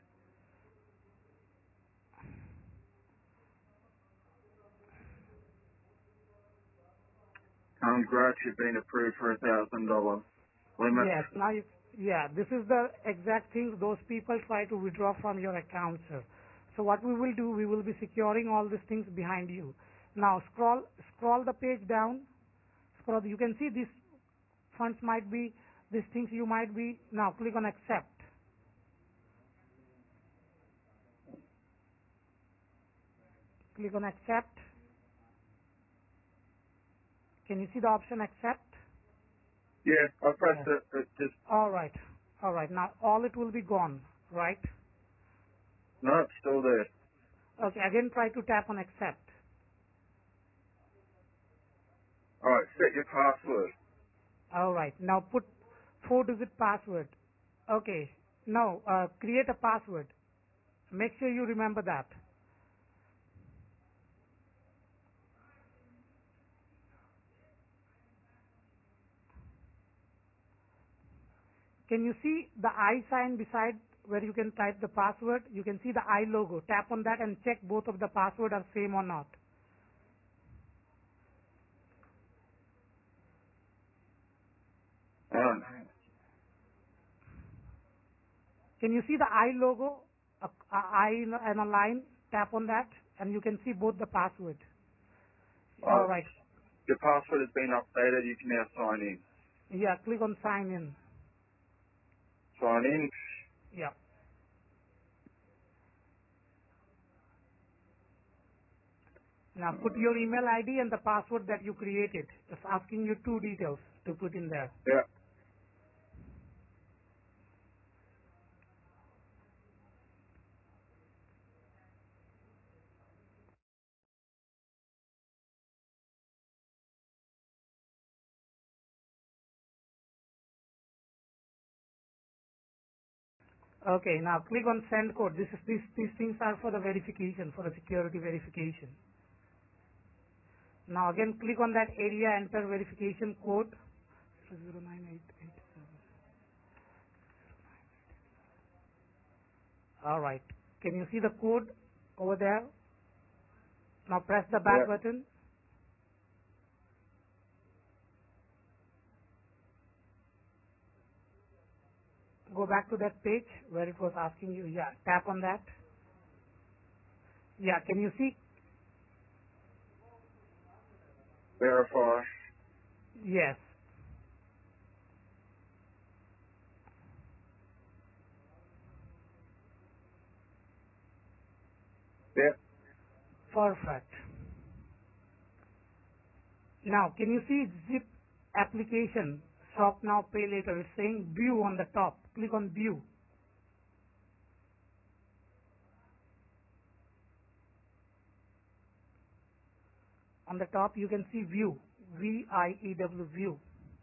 Congrats, you've been approved for $1,000 limit. Yes. Now, yeah, this is the exact thing those people try to withdraw from your account, sir. So what we will do, we will be securing all these things behind you. Now, scroll the page down. Scroll. You can see these funds might be, these things you might be. Now, click on accept. Click on accept. Can you see the option accept? Yeah, I pressed Yes. it. It just, All right. All right. Now, all it will be gone, right? no, it's still there. Okay. Again, try to tap on accept. Alright, set your password. All right. Now put 4-digit password. Okay. Now create a password. Make sure you remember that. Can you see the I sign beside where you can type the password? You can see the I logo. Tap on that and check both of the password are same or not. Hang on. Can you see the I logo? A I and a line. Tap on that and you can see both the password. Oh, Alright. your password has been updated. You can now sign in. Yeah, click on sign in. Sign in. Yeah. Now put your email ID and the password that you created. It's asking you two details to put in there. Yeah. Okay, now click on send code. These things are for the verification, for the security verification. Now again click on that area, enter verification code 09887. Alright. Can you see the code over there? Now press the back Yeah. button. Go back to that page where it was asking you. Yeah, tap on that. Yeah, can you see? Verify. Yes. Yeah. Perfect. Now, can you see zip application, shop now, pay later? It's saying view on the top. Click on view. On the top, you can see view, V-I-E-W, view.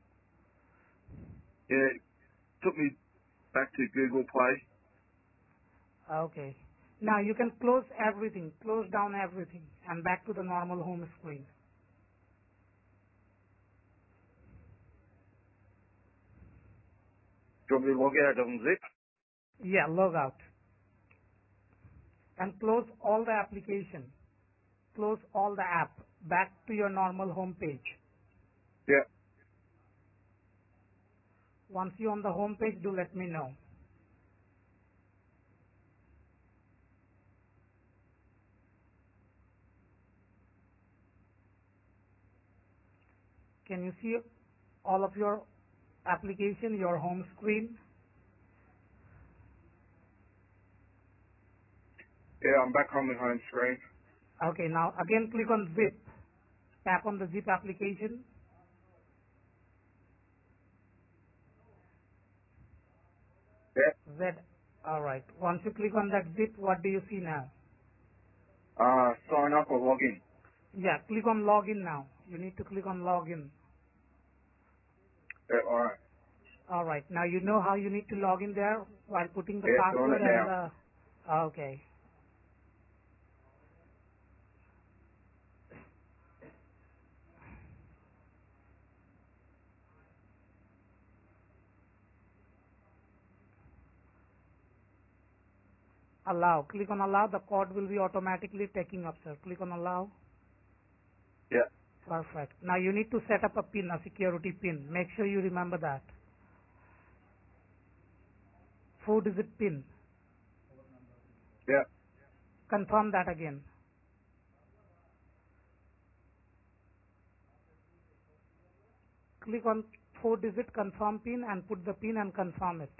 Yeah. Took me back to Google Play. Okay. Now you can close everything, close down everything, and back to the normal home screen. Do you want me to log out on Zip? Yeah, log out. And close all the application. Close all the app. Back to your normal home page. Yeah. Once you're on the home page, do let me know. Can you see all of your application, your home screen? Yeah, I'm back on the home screen. Okay, now again click on zip. Tap on the zip application. Yeah. Z. Alright. Once you click on that zip, what do you see now? Sign up or log in. Yeah, click on login now. You need to click on login. Yeah, alright. Alright, now you know how you need to log in there while putting the Yeah, doing password it and now. the... Okay. Allow. Click on allow. The code will be automatically taking up, sir. Click on allow. Yeah. Perfect. Now you need to set up a pin, a security pin. Make sure you remember that. 4-digit pin. Yeah. Confirm that again. Click on 4-digit confirm pin and put the pin and confirm it.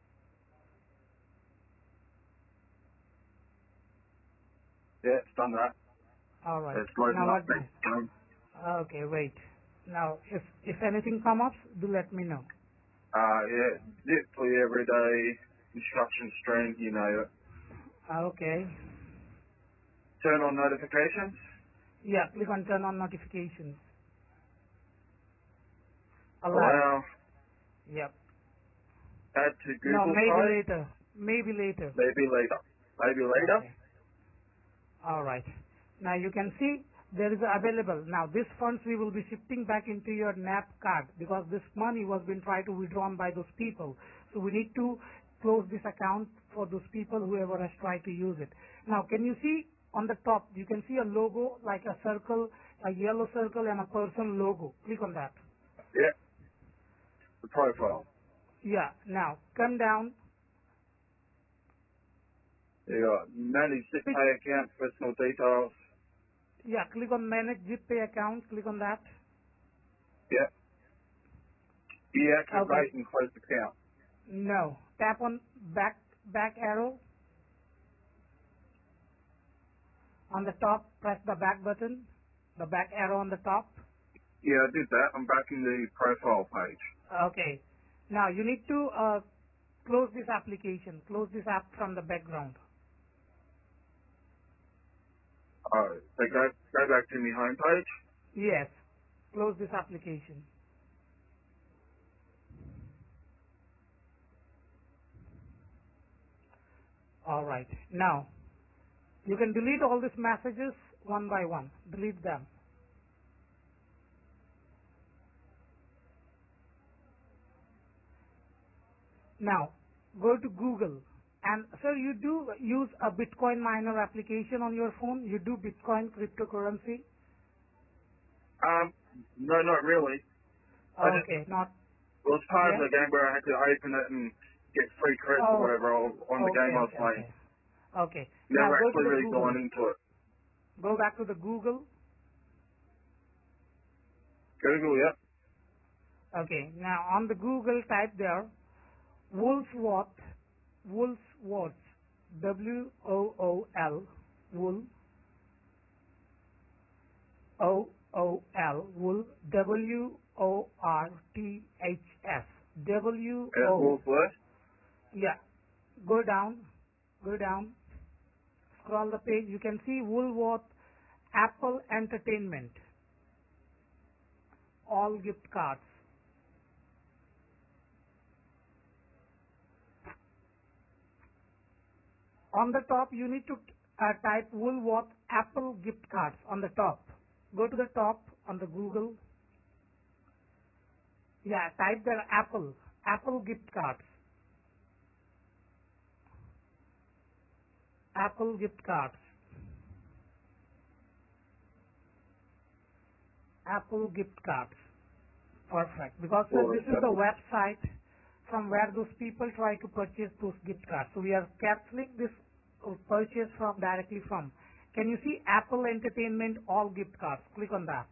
Yeah, it's done that. Alright. It's loading Now up what? next time. Okay, wait. Now if anything comes up, do let me know. Yeah, Zip for your everyday instruction stream, you know it. Okay. Turn on notifications. Yeah, click on turn on notifications. Allow. Allow. Yep. Add to No, Google maybe Play. later. Maybe later. Maybe later. Maybe later. Okay. All right. Now you can see there is available. Now this funds we will be shifting back into your NAP card because this money was been tried to withdrawn by those people. So we need to close this account for those people whoever has tried to use it. Now, can you see on the top, you can see a logo like a circle, a yellow circle and a person logo. Click on that. Yeah. The profile. Yeah. Now, come down. You got manage zip pay account, personal details. Yeah, click on manage ZipPay account. Click on that. Yeah. Okay. Deactivate and close account. No. Tap on back arrow on the top. Press the back button. The back arrow on the top. Yeah, I did that. I'm back in the profile page. Okay. Now you need to close this application. Close this app from the background. So go back to my home page. Yes. Close this application. All right. Now you can delete all these messages one by one. Delete them. Now go to Google. And sir, you do use a Bitcoin miner application on your phone? You do Bitcoin cryptocurrency? No, not really. I just, Okay, not, it was part of yeah? the game where I had to open it and get free credits or Oh, whatever on the game okay, I was okay, playing. okay. Okay. Now Never go to actually the really Google. gone into it. Go back to the Google. Google, yep. Okay. Now on the Google type there, Woolsworth, Woolsworth, W-O-O-L, Wool, O-O-L, Wool, W-O-R-T-H-S, W-O, Woolworth. yeah. Go down, go down, scroll the page. You can see Woolworth Apple Entertainment, all gift cards. On the top, you need to type Woolworth Apple gift cards on the top. Go to the top on the Google. Yeah, type there Apple gift cards, Apple gift cards, Apple gift cards. Perfect. Because sir, this is the Apple. website from where those people try to purchase those gift cards. So we are canceling this purchase from directly from. Can you see Apple Entertainment all gift cards? Click on that.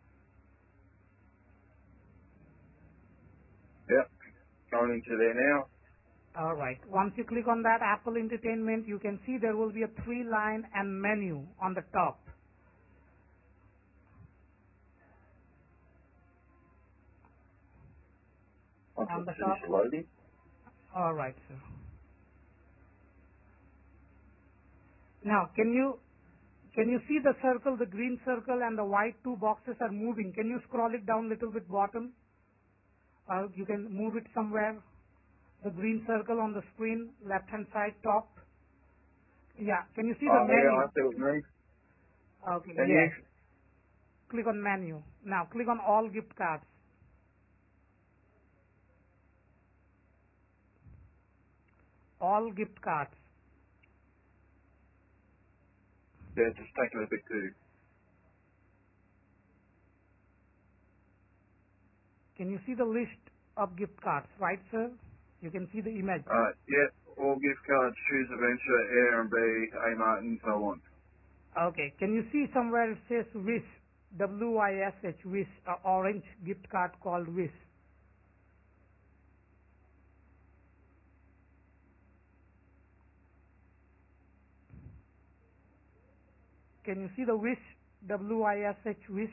Yep. Going into there now. All right. Once you click on that Apple Entertainment, you can see there will be a three-line and menu on the top. Once On it's the finished top. loading. All right, sir. Now, can you see the circle, the green circle and the white two boxes are moving? Can you scroll it down a little bit bottom? Or you can move it somewhere. The green circle on the screen, left-hand side top. Yeah. Can you see the Yeah, menu? I see what you mean. Okay. And you? Yes. Click on menu. Now click on all gift cards. All gift cards. Yeah, just taking a bit too. Can you see the list of gift cards, right, sir? You can see the image. Yeah, all gift cards, Choose Adventure, Airbnb, A Martin, so on. Okay. Can you see somewhere it says Wish, W-I-S-H, Wish, orange gift card called Wish? Can you see the Wish, W-I-S-H, Wish?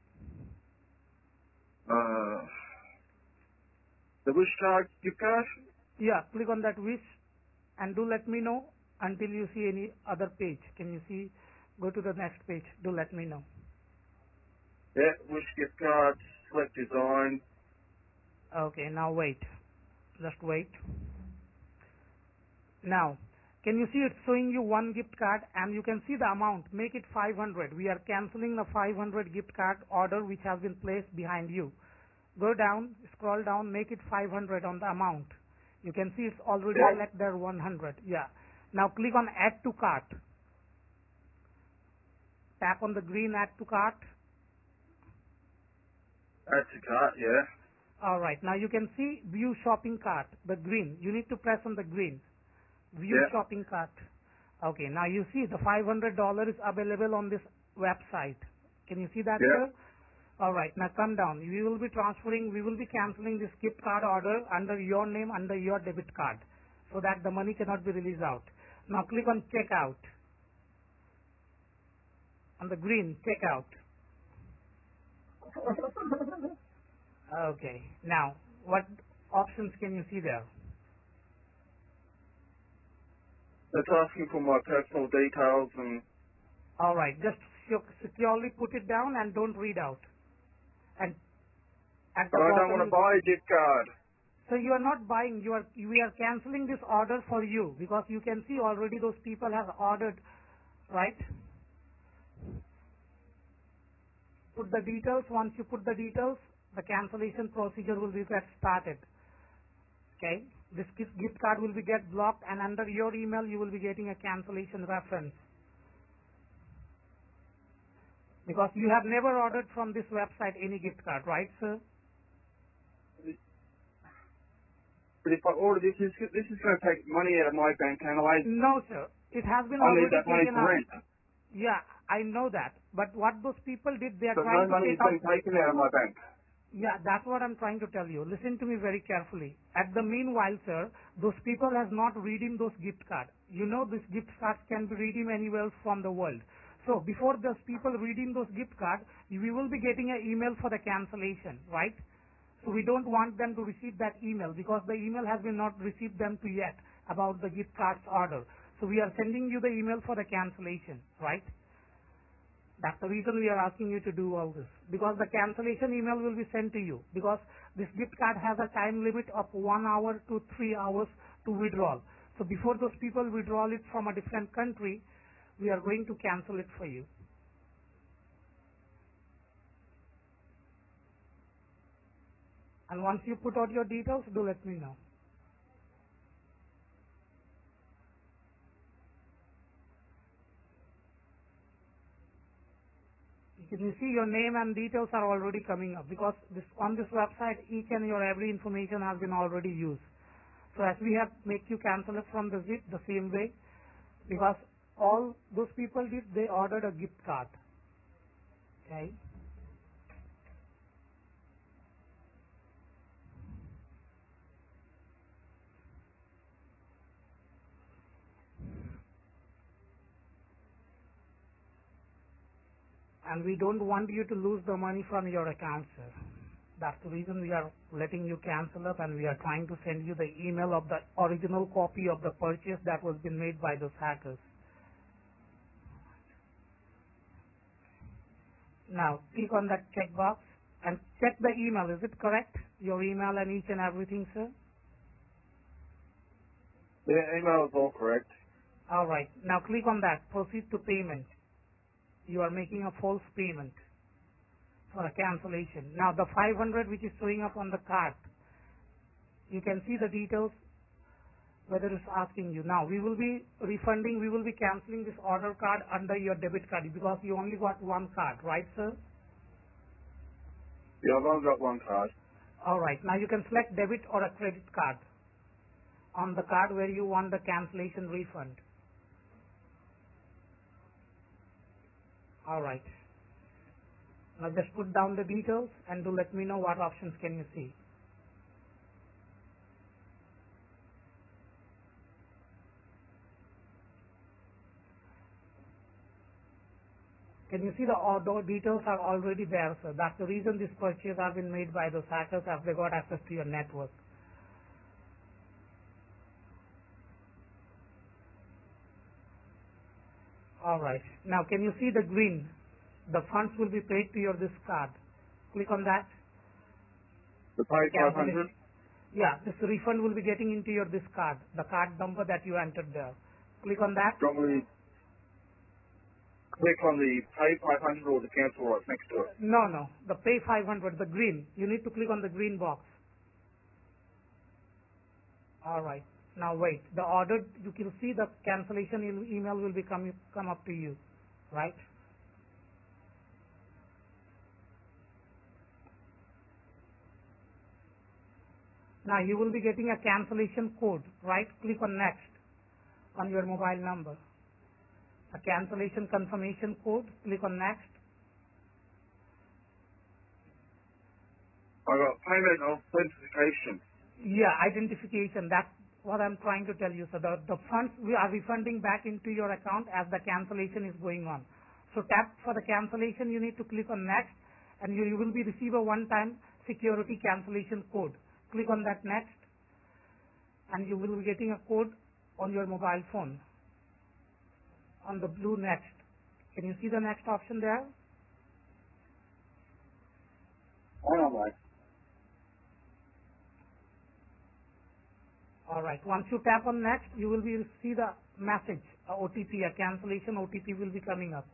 Uh, the Wish card, gift card? Yeah, click on that Wish and do let me know until you see any other page. Can you see? Go to the next page. Do let me know. Yeah, Wish gift cards, select design. Okay, now wait. Just wait. Now, can you see it's showing you one gift card and you can see the amount. Make it 500. We are canceling the 500 gift card order which has been placed behind you. Go down, scroll down, make it 500 on the amount. You can see it's already Yeah. select there 100. Yeah. Now click on add to cart. Tap on the green add to cart. Add to cart, yeah. Alright, now you can see view shopping cart, the green. You need to press on the green. View Yeah. shopping cart. Okay, now you see the $500 is available on this website. Can you see that, Yeah. sir? Alright, now come down. We will be cancelling this gift card order under your name, under your debit card, so that the money cannot be released out. Now click on checkout. On the green, checkout. Okay, now what options can you see there? It's asking for my personal details and Alright, just securely put it down and don't read out. And at the but I don't bottom want to you buy a gift card. so you are not buying, we are cancelling this order for you because you can see already those people have ordered, right? Put the details. Once you put the details, the cancellation procedure will be get started. Okay? This gift card will be get blocked, and under your email you will be getting a cancellation reference because you have never ordered from this website any gift card, right, sir? But if I order this is going to take money out of my bank, and No, sir. It has been I need already that money taken for out. rent. Yeah, I know that. But what those people did, they are But no trying to money take has out. been taken out of my bank. Yeah, that's what I'm trying to tell you. Listen to me very carefully. At the meanwhile, sir, those people has not redeemed those gift cards. You know these gift cards can be redeemed anywhere from the world. So before those people redeem those gift cards, we will be getting an email for the cancellation, right? So we don't want them to receive that email because the email has been not received them to yet about the gift cards order. So we are sending you the email for the cancellation, right? That's the reason we are asking you to do all this. Because the cancellation email will be sent to you. Because this gift card has a time limit of 1 hour to 3 hours to withdraw. So before those people withdraw it from a different country, we are going to cancel it for you. And once you put out your details, do let me know. Can you see your name and details are already coming up because on this website each and your every information has been already used. So as we have make you cancel it from the zip the same way because all those people did they ordered a gift card. Okay. And we don't want you to lose the money from your account, sir. That's the reason we are letting you cancel up and we are trying to send you the email of the original copy of the purchase that was been made by those hackers. Now, click on that checkbox and check the email. Is it correct? Your email and each and everything, sir? The email is all correct. Alright. Now click on that. Proceed to payment. You are making a false payment for a cancellation. Now the 500 which is showing up on the card, you can see the details whether it's asking you. Now we will be refunding, we will be cancelling this order card under your debit card because you only got one card, right, sir? Yeah, I've only got one card. Alright. Now you can select debit or a credit card on the card where you want the cancellation refund. Alright. Now just put down the details and do let me know what options can you see. Can you see the order details are already there, sir? That's the reason this purchase has been made by those hackers as they got access to your network. Alright. Now can you see the green? The funds will be paid to your this card. Click on that. The pay 500. Cancellation. Yeah, this refund will be getting into your this card, the card number that you entered there. Click on that. Do you want me to click on the pay 500 or the cancel right next to it? No, the pay 500, the green. You need to click on the green box. All right. Now wait. The order, you can see the cancellation email will be come up to you, right? Now you will be getting a cancellation code, right? Click on next on your mobile number. A cancellation confirmation code, click on next. I got payment authentication. Yeah, identification. That's what I'm trying to tell you. So the funds we are refunding back into your account as the cancellation is going on. So tap for the cancellation, you need to click on next and you will be receive a one-time security cancellation code. Click on that next and you will be getting a code on your mobile phone on the blue next. Can you see the next option there? Hang on, mate. Alright, once you tap on next, you will be see the message, a OTP, a cancellation OTP will be coming up.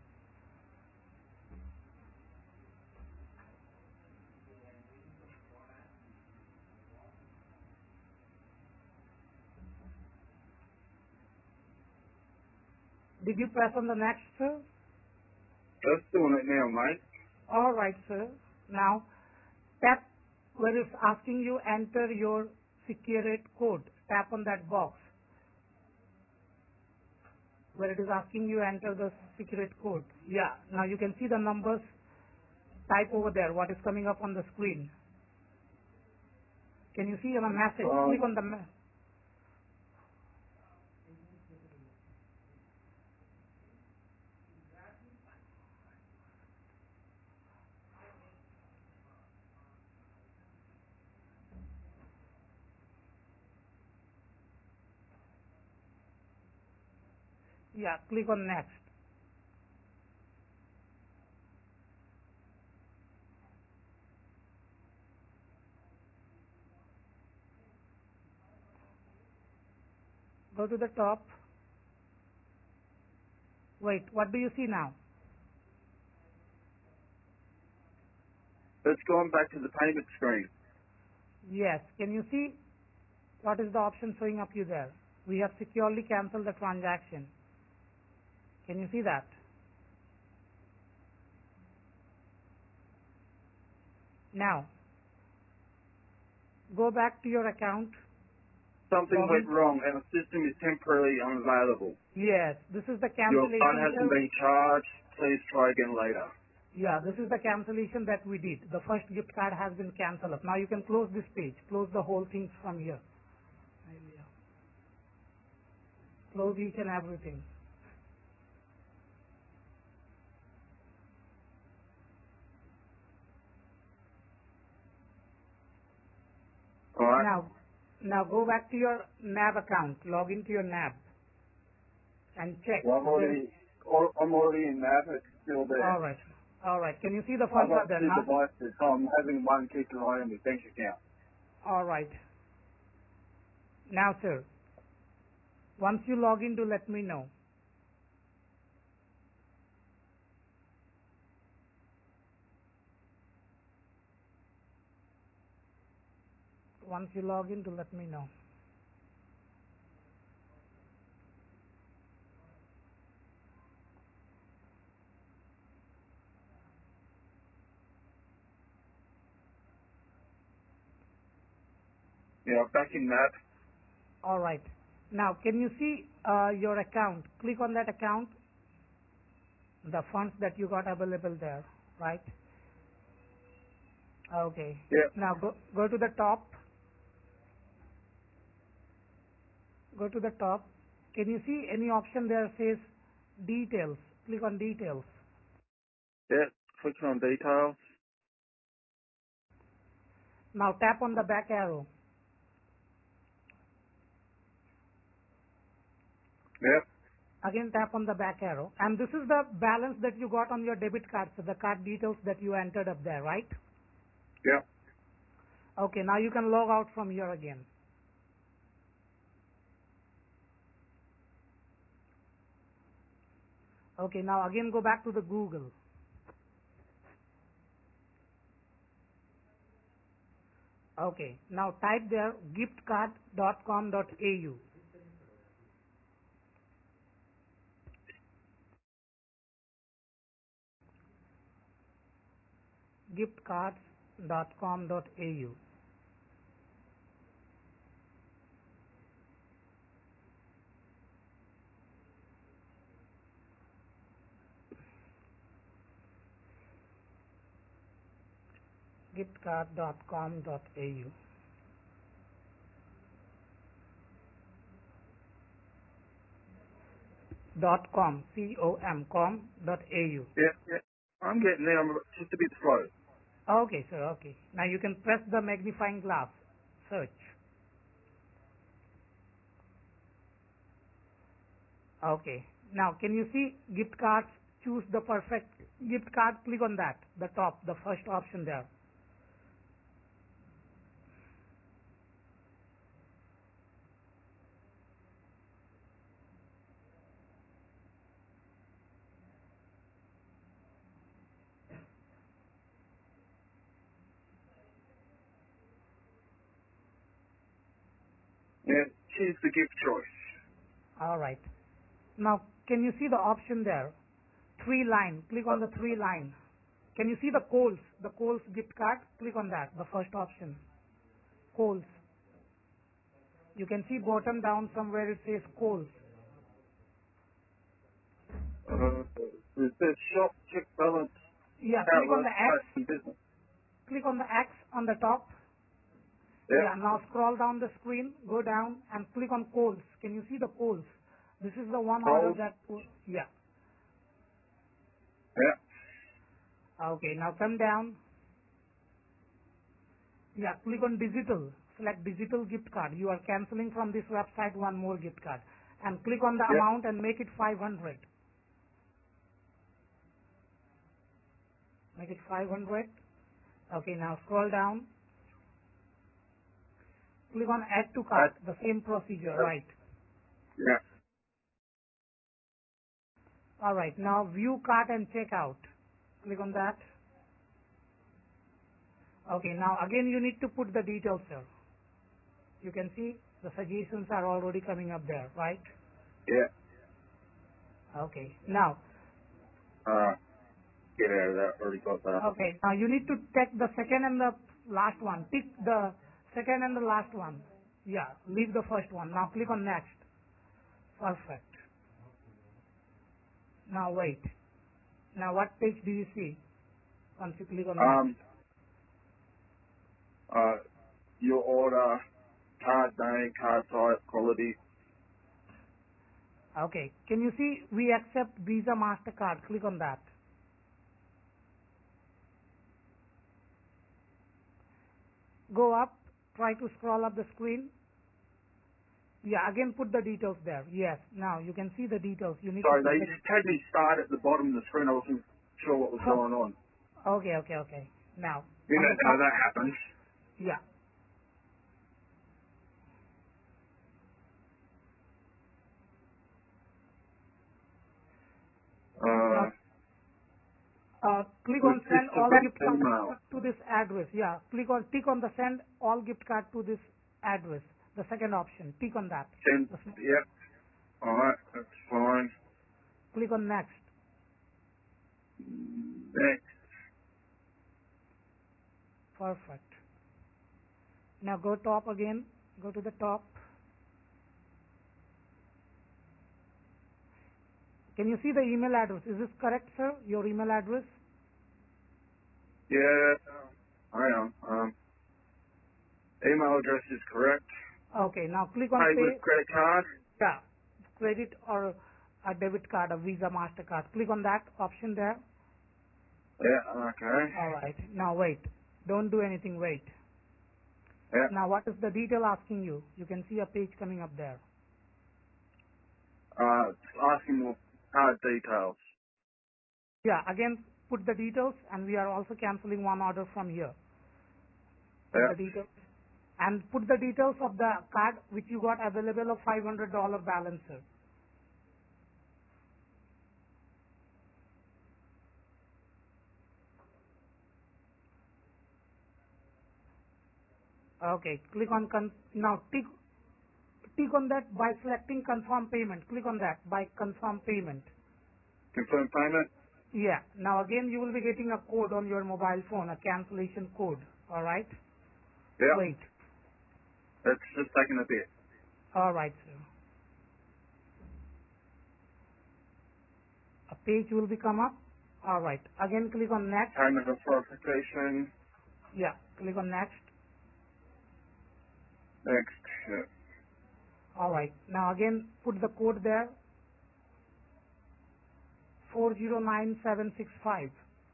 Did you press on the next, sir? Just doing it now, mate. Alright, sir. Now, tap where it's asking you enter your secret code. Tap on that box where it is asking you enter the secret code. Yeah, now you can see the numbers. Type over there what is coming up on the screen. Can you see on a message? Click on the yeah, click on next. Go to the top. Wait, what do you see now? Let's go on back to the payment screen. Yes. Can you see what is the option showing up you there? We have securely canceled the transaction. Can you see that? Now, go back to your account. Something went wrong and the system is temporarily unavailable. Yes, this is the Your fund cancellation. hasn't been charged. Please try again later. Yeah, this is the cancellation that we did. The first gift card has been cancelled. Now you can close this page. Close the whole thing from here. Close each and everything. Alright? Now go back to your NAB account. Log into your NAB and check. Well, I'm already in that. It's still there. All right. All right. Can you see the I've funds are got there two now? devices, so I'm having one keep an eye on my bank account. All right. Now, sir, once you log in, do let me know. Once you log in, do let me know. Yeah, back in that. All right. Now, can you see your account? Click on that account, the funds that you got available there, right? Okay. Yeah. Now go to the top. Go to the top. Can you see any option there says details? Click on details. Yeah. Clicking on details. Now tap on the back arrow. Yep. Again tap on the back arrow. And this is the balance that you got on your debit card, so the card details that you entered up there, right? Yep. Okay, now you can log out from here again. Okay, now again go back to the Google. Okay. Now type there giftcard.com.au. giftcards.com.au. giftcard.com.au. .com, com.au. Yeah, yeah. I'm getting there. I'm just a bit slow. Okay, sir. Okay. Now you can press the magnifying glass. Search. Okay. Now can you see gift cards? Choose the perfect gift card. Click on that. The top, the first option there. Yeah, choose the gift choice. All right. Now can you see the option there? Three line. Click on the three line. Can you see the Kohl's? The Kohl's gift card? Click on that. The first option. Kohl's. You can see bottom down somewhere it says Kohl's. It says shop, check balance, Yeah. how it Click on works, the X. post and business. Click on the X on the top. Yeah, Yeah, now scroll down the screen, go down and click on Kohl's. Can you see the Kohl's? This is the one order hold. that, yeah. Yeah, Okay, now come down. Yeah, click on digital. Select digital gift card. You are canceling from this website one more gift card. And click on the yeah. amount and make it 500. Make it 500. Okay, now scroll down. Click on add to cart. The same procedure, right? Yeah. Alright, now view cart and checkout. Click on that. Okay, now again you need to put the details, sir. You can see the suggestions are already coming up there, right? Yeah. Okay. Now, Get out of that. Already got that. okay. Now you need to take the second and the last one. Tick the second and the last one. Yeah. Leave the first one. Now click on next. Perfect. Now wait. Now what page do you see once you click on next? Um, uh, your order, card name, card type, quality. Okay. Can you see we accept Visa, MasterCard? Click on that. Go up. Try to scroll up the screen. Yeah, again put the details there. Yes. Now you can see the details. You need to Sorry, put they the just had me start at the bottom of the screen. I wasn't sure what was going on. okay, okay, okay. Now You on know the how top, that happens. yeah. Now click With on this send all gift direct cards email. to this address. Yeah, tick on the send all gift card to this address. The second option. Tick on that. Send, yep. Alright, that's fine. Click on next. Next. Perfect. Now go top again. Go to the top. Can you see the email address? Is this correct, sir? Your email address? Yeah. Hang on. Email address is correct. Okay. Now click on Pay with pay. credit card. Yeah, credit or a debit card, a Visa, Mastercard. Click on that option there. Yeah, okay. All right. Now wait. Don't do anything. Wait. Yeah. Now what is the detail asking you? You can see a page coming up there. Asking more card details. Yeah. Again, put the details, and we are also canceling one order from here. Put Yeah. the details and put the details of the card which you got available of $500 balance, sir. Okay, click on now tick on that by selecting confirm payment. Click on that by confirm payment. Confirm payment? Yeah. Now again you will be getting a code on your mobile phone, a cancellation code. Alright? Yep. Wait. It's just taking a bit. Alright, sir. A page will be come up. Alright. Again click on next. Payment authentication. Yeah. Click on next. Next. Yeah. Alright. Now again put the code there. 409765.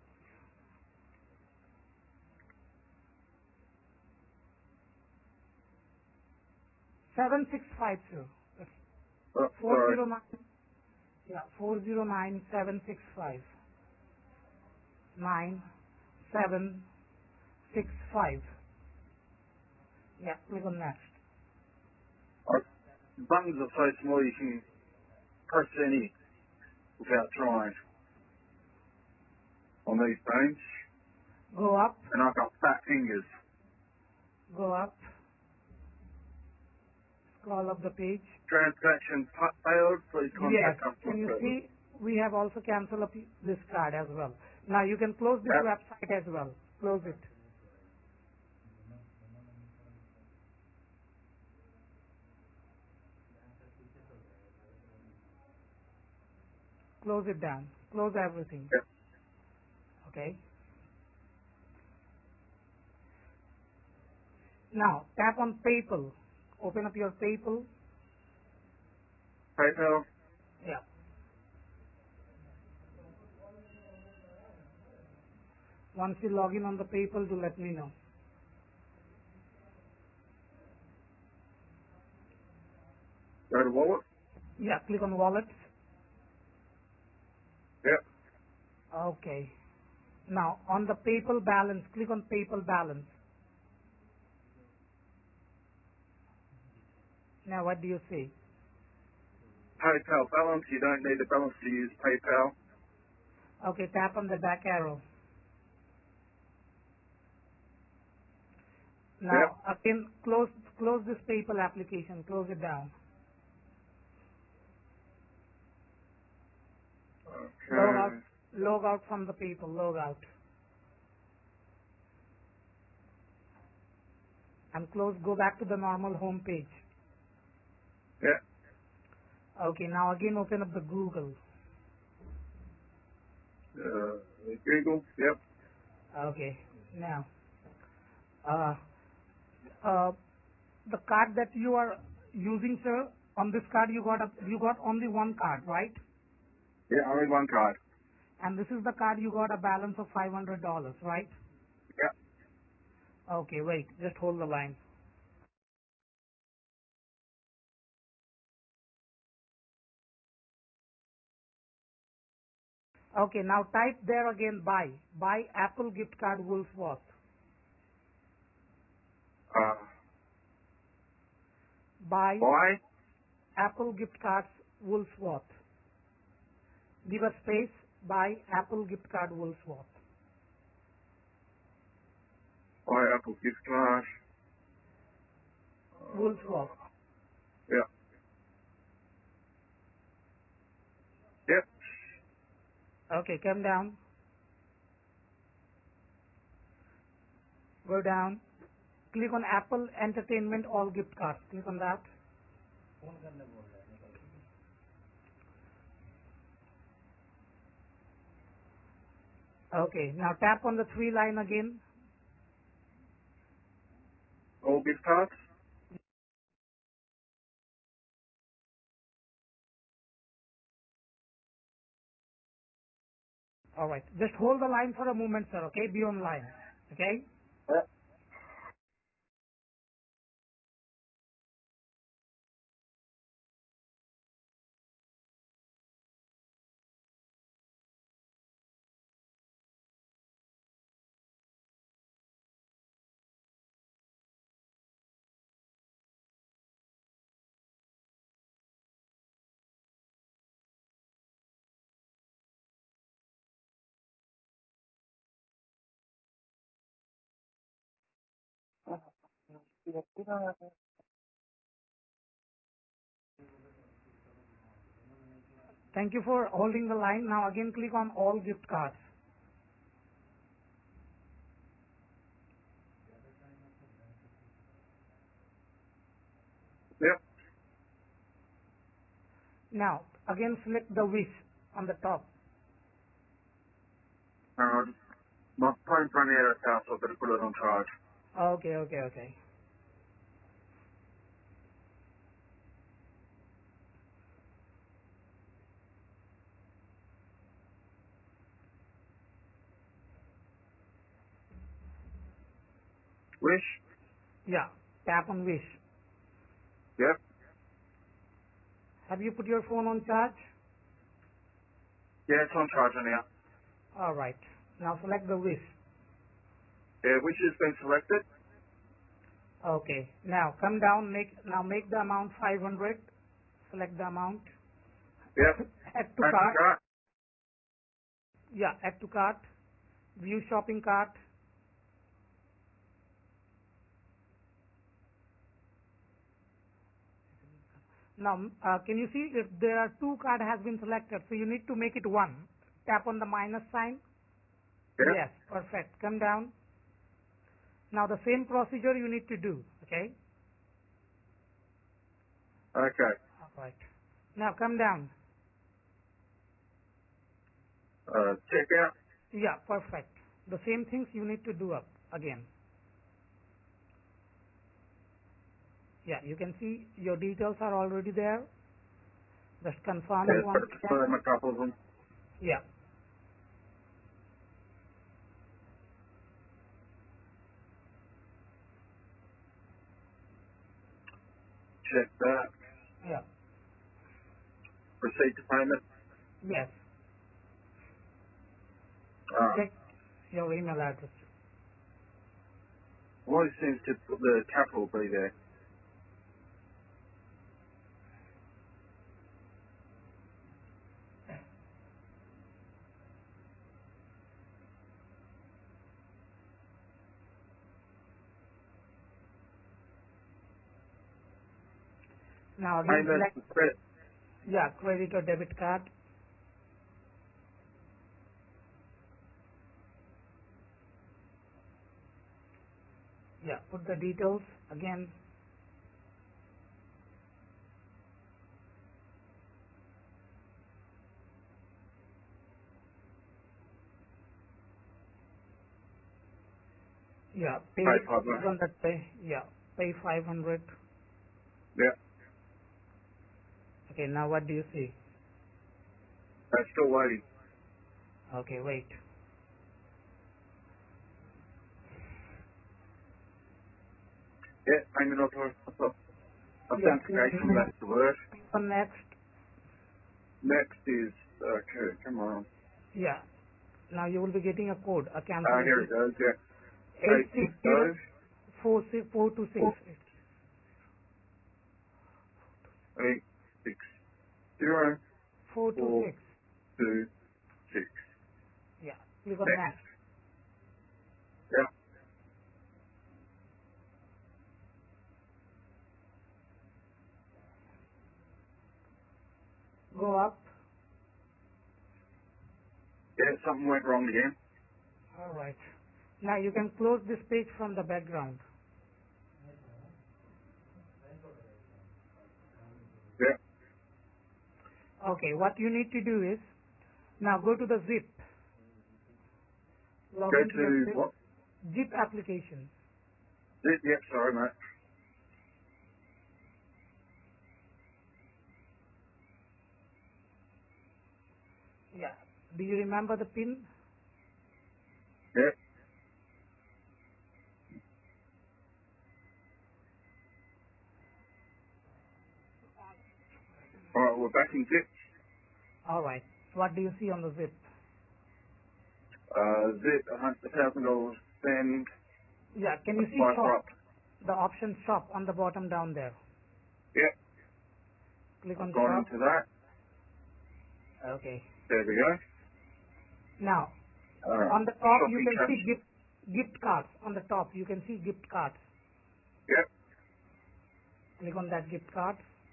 765, sir. That's Oh, sorry. 409. Yeah. 409765. 9765. Yeah. Click on next. Oh, the buttons are so small you can press any without trying on these phones. Go up. And I've got fat fingers. Go up. Scroll up the page. Transaction failed. Please Yes. contact customer Can you service. see? We have also cancelled this card as well. Now you can close this Yep. website as well. Close it. Close it down. Close everything. Yep. Okay. Now tap on PayPal. Open up your PayPal. PayPal. Yeah. Once you log in on the PayPal, do let me know. Go to wallet. Yeah. Click on wallets. Yep. Okay. Now on the PayPal balance, click on PayPal balance. Now what do you see? PayPal balance. You don't need a balance to use PayPal. Okay. Tap on the back arrow. Yep. Now again close this PayPal application. Close it down. Log out. Okay. Log out from the PayPal. Log out. And close. Go back to the normal home page. Yep. Okay. Now again open up the Google. Google. Yep. Okay. Now uh, uh, the card that you are using, sir. On this card you got only one card, right? Yeah, only one card. And this is the card you got a balance of $500, right? Yep. Okay, wait, just hold the line. Okay, now type there again buy Apple gift card Woolworth. Buy Buy. Apple gift cards Woolworth. Give a space, buy Apple gift card Woolworth. Buy Apple gift card. Woolworth. Yep. Yep. Okay, come down, go down, click on Apple Entertainment All Gift Cards. Click on that. Okay, now tap on the three line again. All gift cards. Alright, just hold the line for a moment, sir, okay? Be on line, okay? Yep. Thank you for holding the line. Now again click on all gift cards. Yep. Now again select the wish on the top. My phone's running out of power, so I've got to put it on charge. Okay. Wish? Yeah, tap on wish. Yep. Have you put your phone on charge? Yeah, it's on charge now. Alright. Now select the wish. Yeah, wish has been selected. Okay. Now come down, make the amount 500. Select the amount. Yep. Add to Add to cart. cart. Yeah, add to cart. View shopping cart. Now, can you see if there are two card has been selected? So you need to make it one. Tap on the minus sign. Yep. Yes, perfect. Come down. Now the same procedure you need to do. Okay. Okay. All right. Now come down. Check out. Yeah, perfect. The same things you need to do up again. Yeah, you can see your details are already there. Just confirm it Yeah, once again. confirm a couple of them. Yeah. Check that. Yeah. Proceed to payment. Yes. Check your email address. Always seems to put the capital B there. Now again Payment select, credit. yeah, credit or debit card. Yeah, put the details again. Yeah, pay, Pay partner. click on that pay. Yeah, pay 500. Yeah. Okay, now what do you see? That's still waiting. Okay, wait. Yeah, payment Yeah, authentication, that's the word. click on next. Next is, okay, come on. Yeah, now you will be getting a code, a Here cancellation. it goes, yeah. 860 426. 426. 860 Yeah, click on Next. next. Yeah. Go up. Yeah, something went wrong again. Alright. Now you can close this page from the background. Yeah. Okay, what you need to do is, now go to the zip. Log Go into the to zip, what? zip application. Yep, sorry, mate. Yeah. Do you remember the pin? Yep. Alright, we're back in zip. Alright. What do you see on the zip? Zip, $100,000 spend, Yeah, can you see apply for shop? up. The option shop on the bottom down there. Yep, Click I've on gone shop. into that. Okay. There we go. Now, Alright. on the top you Shopping can see cash. gift cards. On the top you can see gift cards. Yep. Click on that gift card.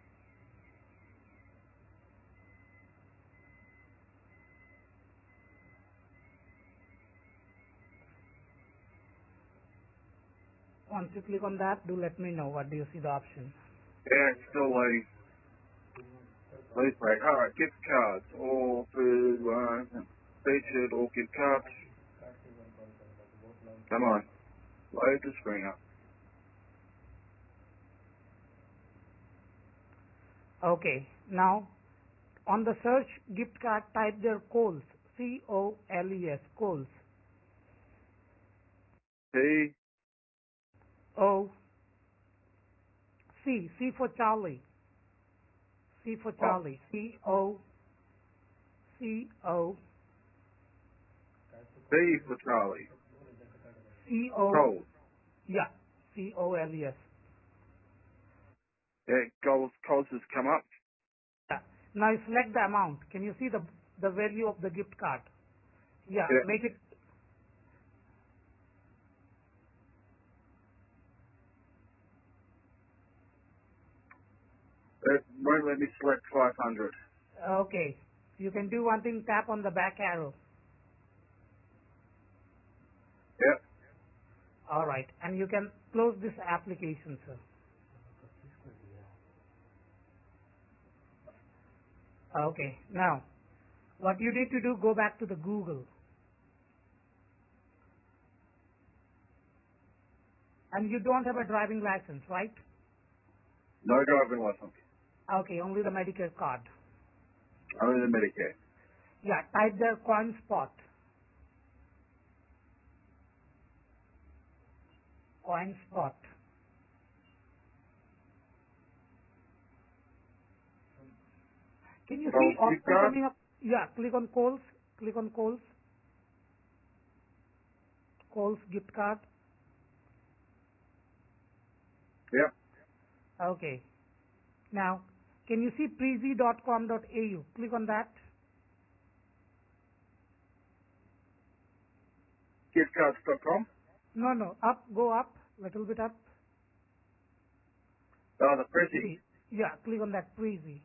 Once you click on that, do let me know what do you see the option. Yeah, it's still loading. Please break. Alright, gift cards. All food, featured, all gift cards. Come on. Load the screen up. Okay, now on the search gift card, type there Coles, C-O-L-E-S, Coles, T. O, C for Charlie, C for Oh, Charlie, C-O, C-O, B for Charlie. C-O, Coles. yeah, C-O-L-E-S. Yeah, Coles has come up. Yeah. Now you select the amount. Can you see the value of the gift card? Yeah, Yeah. make it, It won't let me select 500. okay. You can do one thing, tap on the back arrow. Yep. Alright, and you can close this application, sir. Okay, now, what you need to do, go back to the Google. And you don't have a driving license, right? No driving license. Okay, only the Medicare card. Only the Medicare. Yeah, type there coin spot. Coin spot. Can you see Coles gift option card. coming up? Yeah, click on Coles. Click on Coles. Coles gift card. Yep. Okay. Now, can you see prezi.com.au? Click on that. Giftcards.com. No, no, up, go up, little bit up. Oh, the Prezi. See, yeah, click on that Prezi.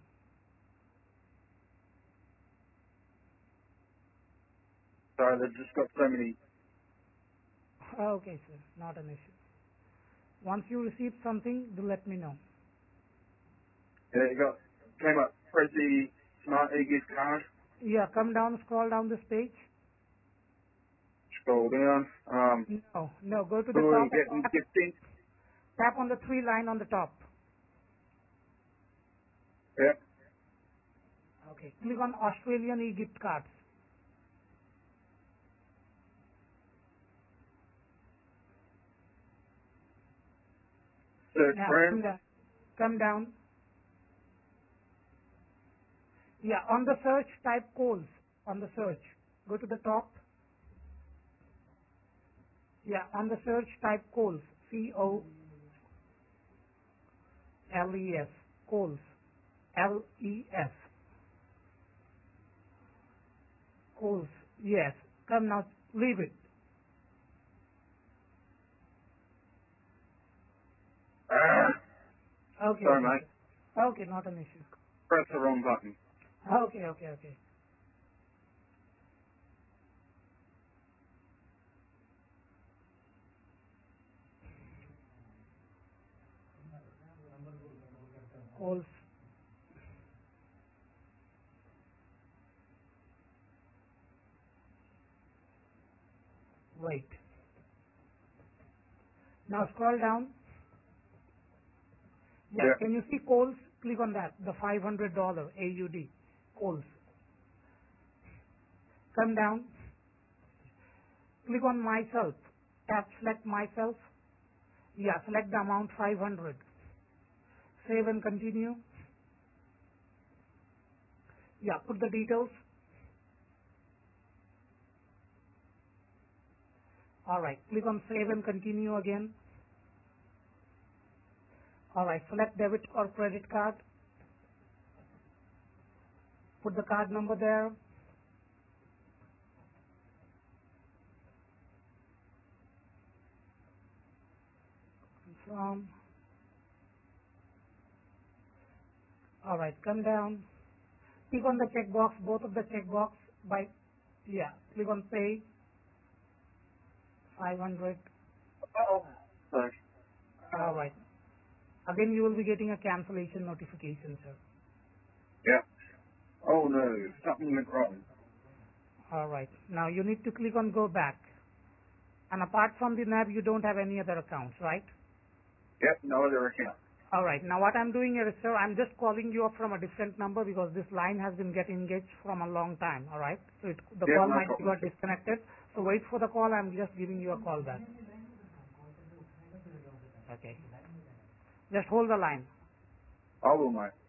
Sorry, they've just got so many. Okay, sir, not an issue. Once you receive something, do let me know. Yeah, you got, came up Prezi Smart e-gift card. Yeah, come down, scroll down this page. Scroll down. No, no, go to Who the are top, we getting gifting? tap on the three line on the top. Yep. Okay, click on Australian e-gift cards. Search Now, brand. come down. Yeah, on the search, type Coles on the search. Go to the top. Yeah, on the search, type Coles, C-O-L-E-S, Coles, L-E-S, Coles, yes. Come now, leave it. Ah, Okay, sorry, okay, mate. sir. Okay, not an issue. Press the wrong button. Okay, okay, okay. Coles, wait. Now scroll down. Yeah, Yep. can you see Coles? Click on that, the $500 AUD, Coles. Come down, click on myself. Tap select myself. Yeah, select the amount 500. Save and continue. Yeah, put the details. Alright, click on save and continue again. Alright, select debit or credit card. Put the card number there. Confirm. Alright, come down. Click on the checkbox, both of the checkbox click on pay, 500. Oh, sorry. Alright. Again, you will be getting a cancellation notification, sir. Yeah. Oh no, something went wrong. Alright. Now you need to click on go back. And apart from the NAB, you don't have any other accounts, right? Yep, no other account. Alright. Now what I'm doing here is, sir, I'm just calling you up from a different number because this line has been getting engaged from a long time, alright? So the Yep, call no might be problem. got disconnected. So wait for the call, I'm just giving you a call back. Okay. Just hold the line. I will, mate.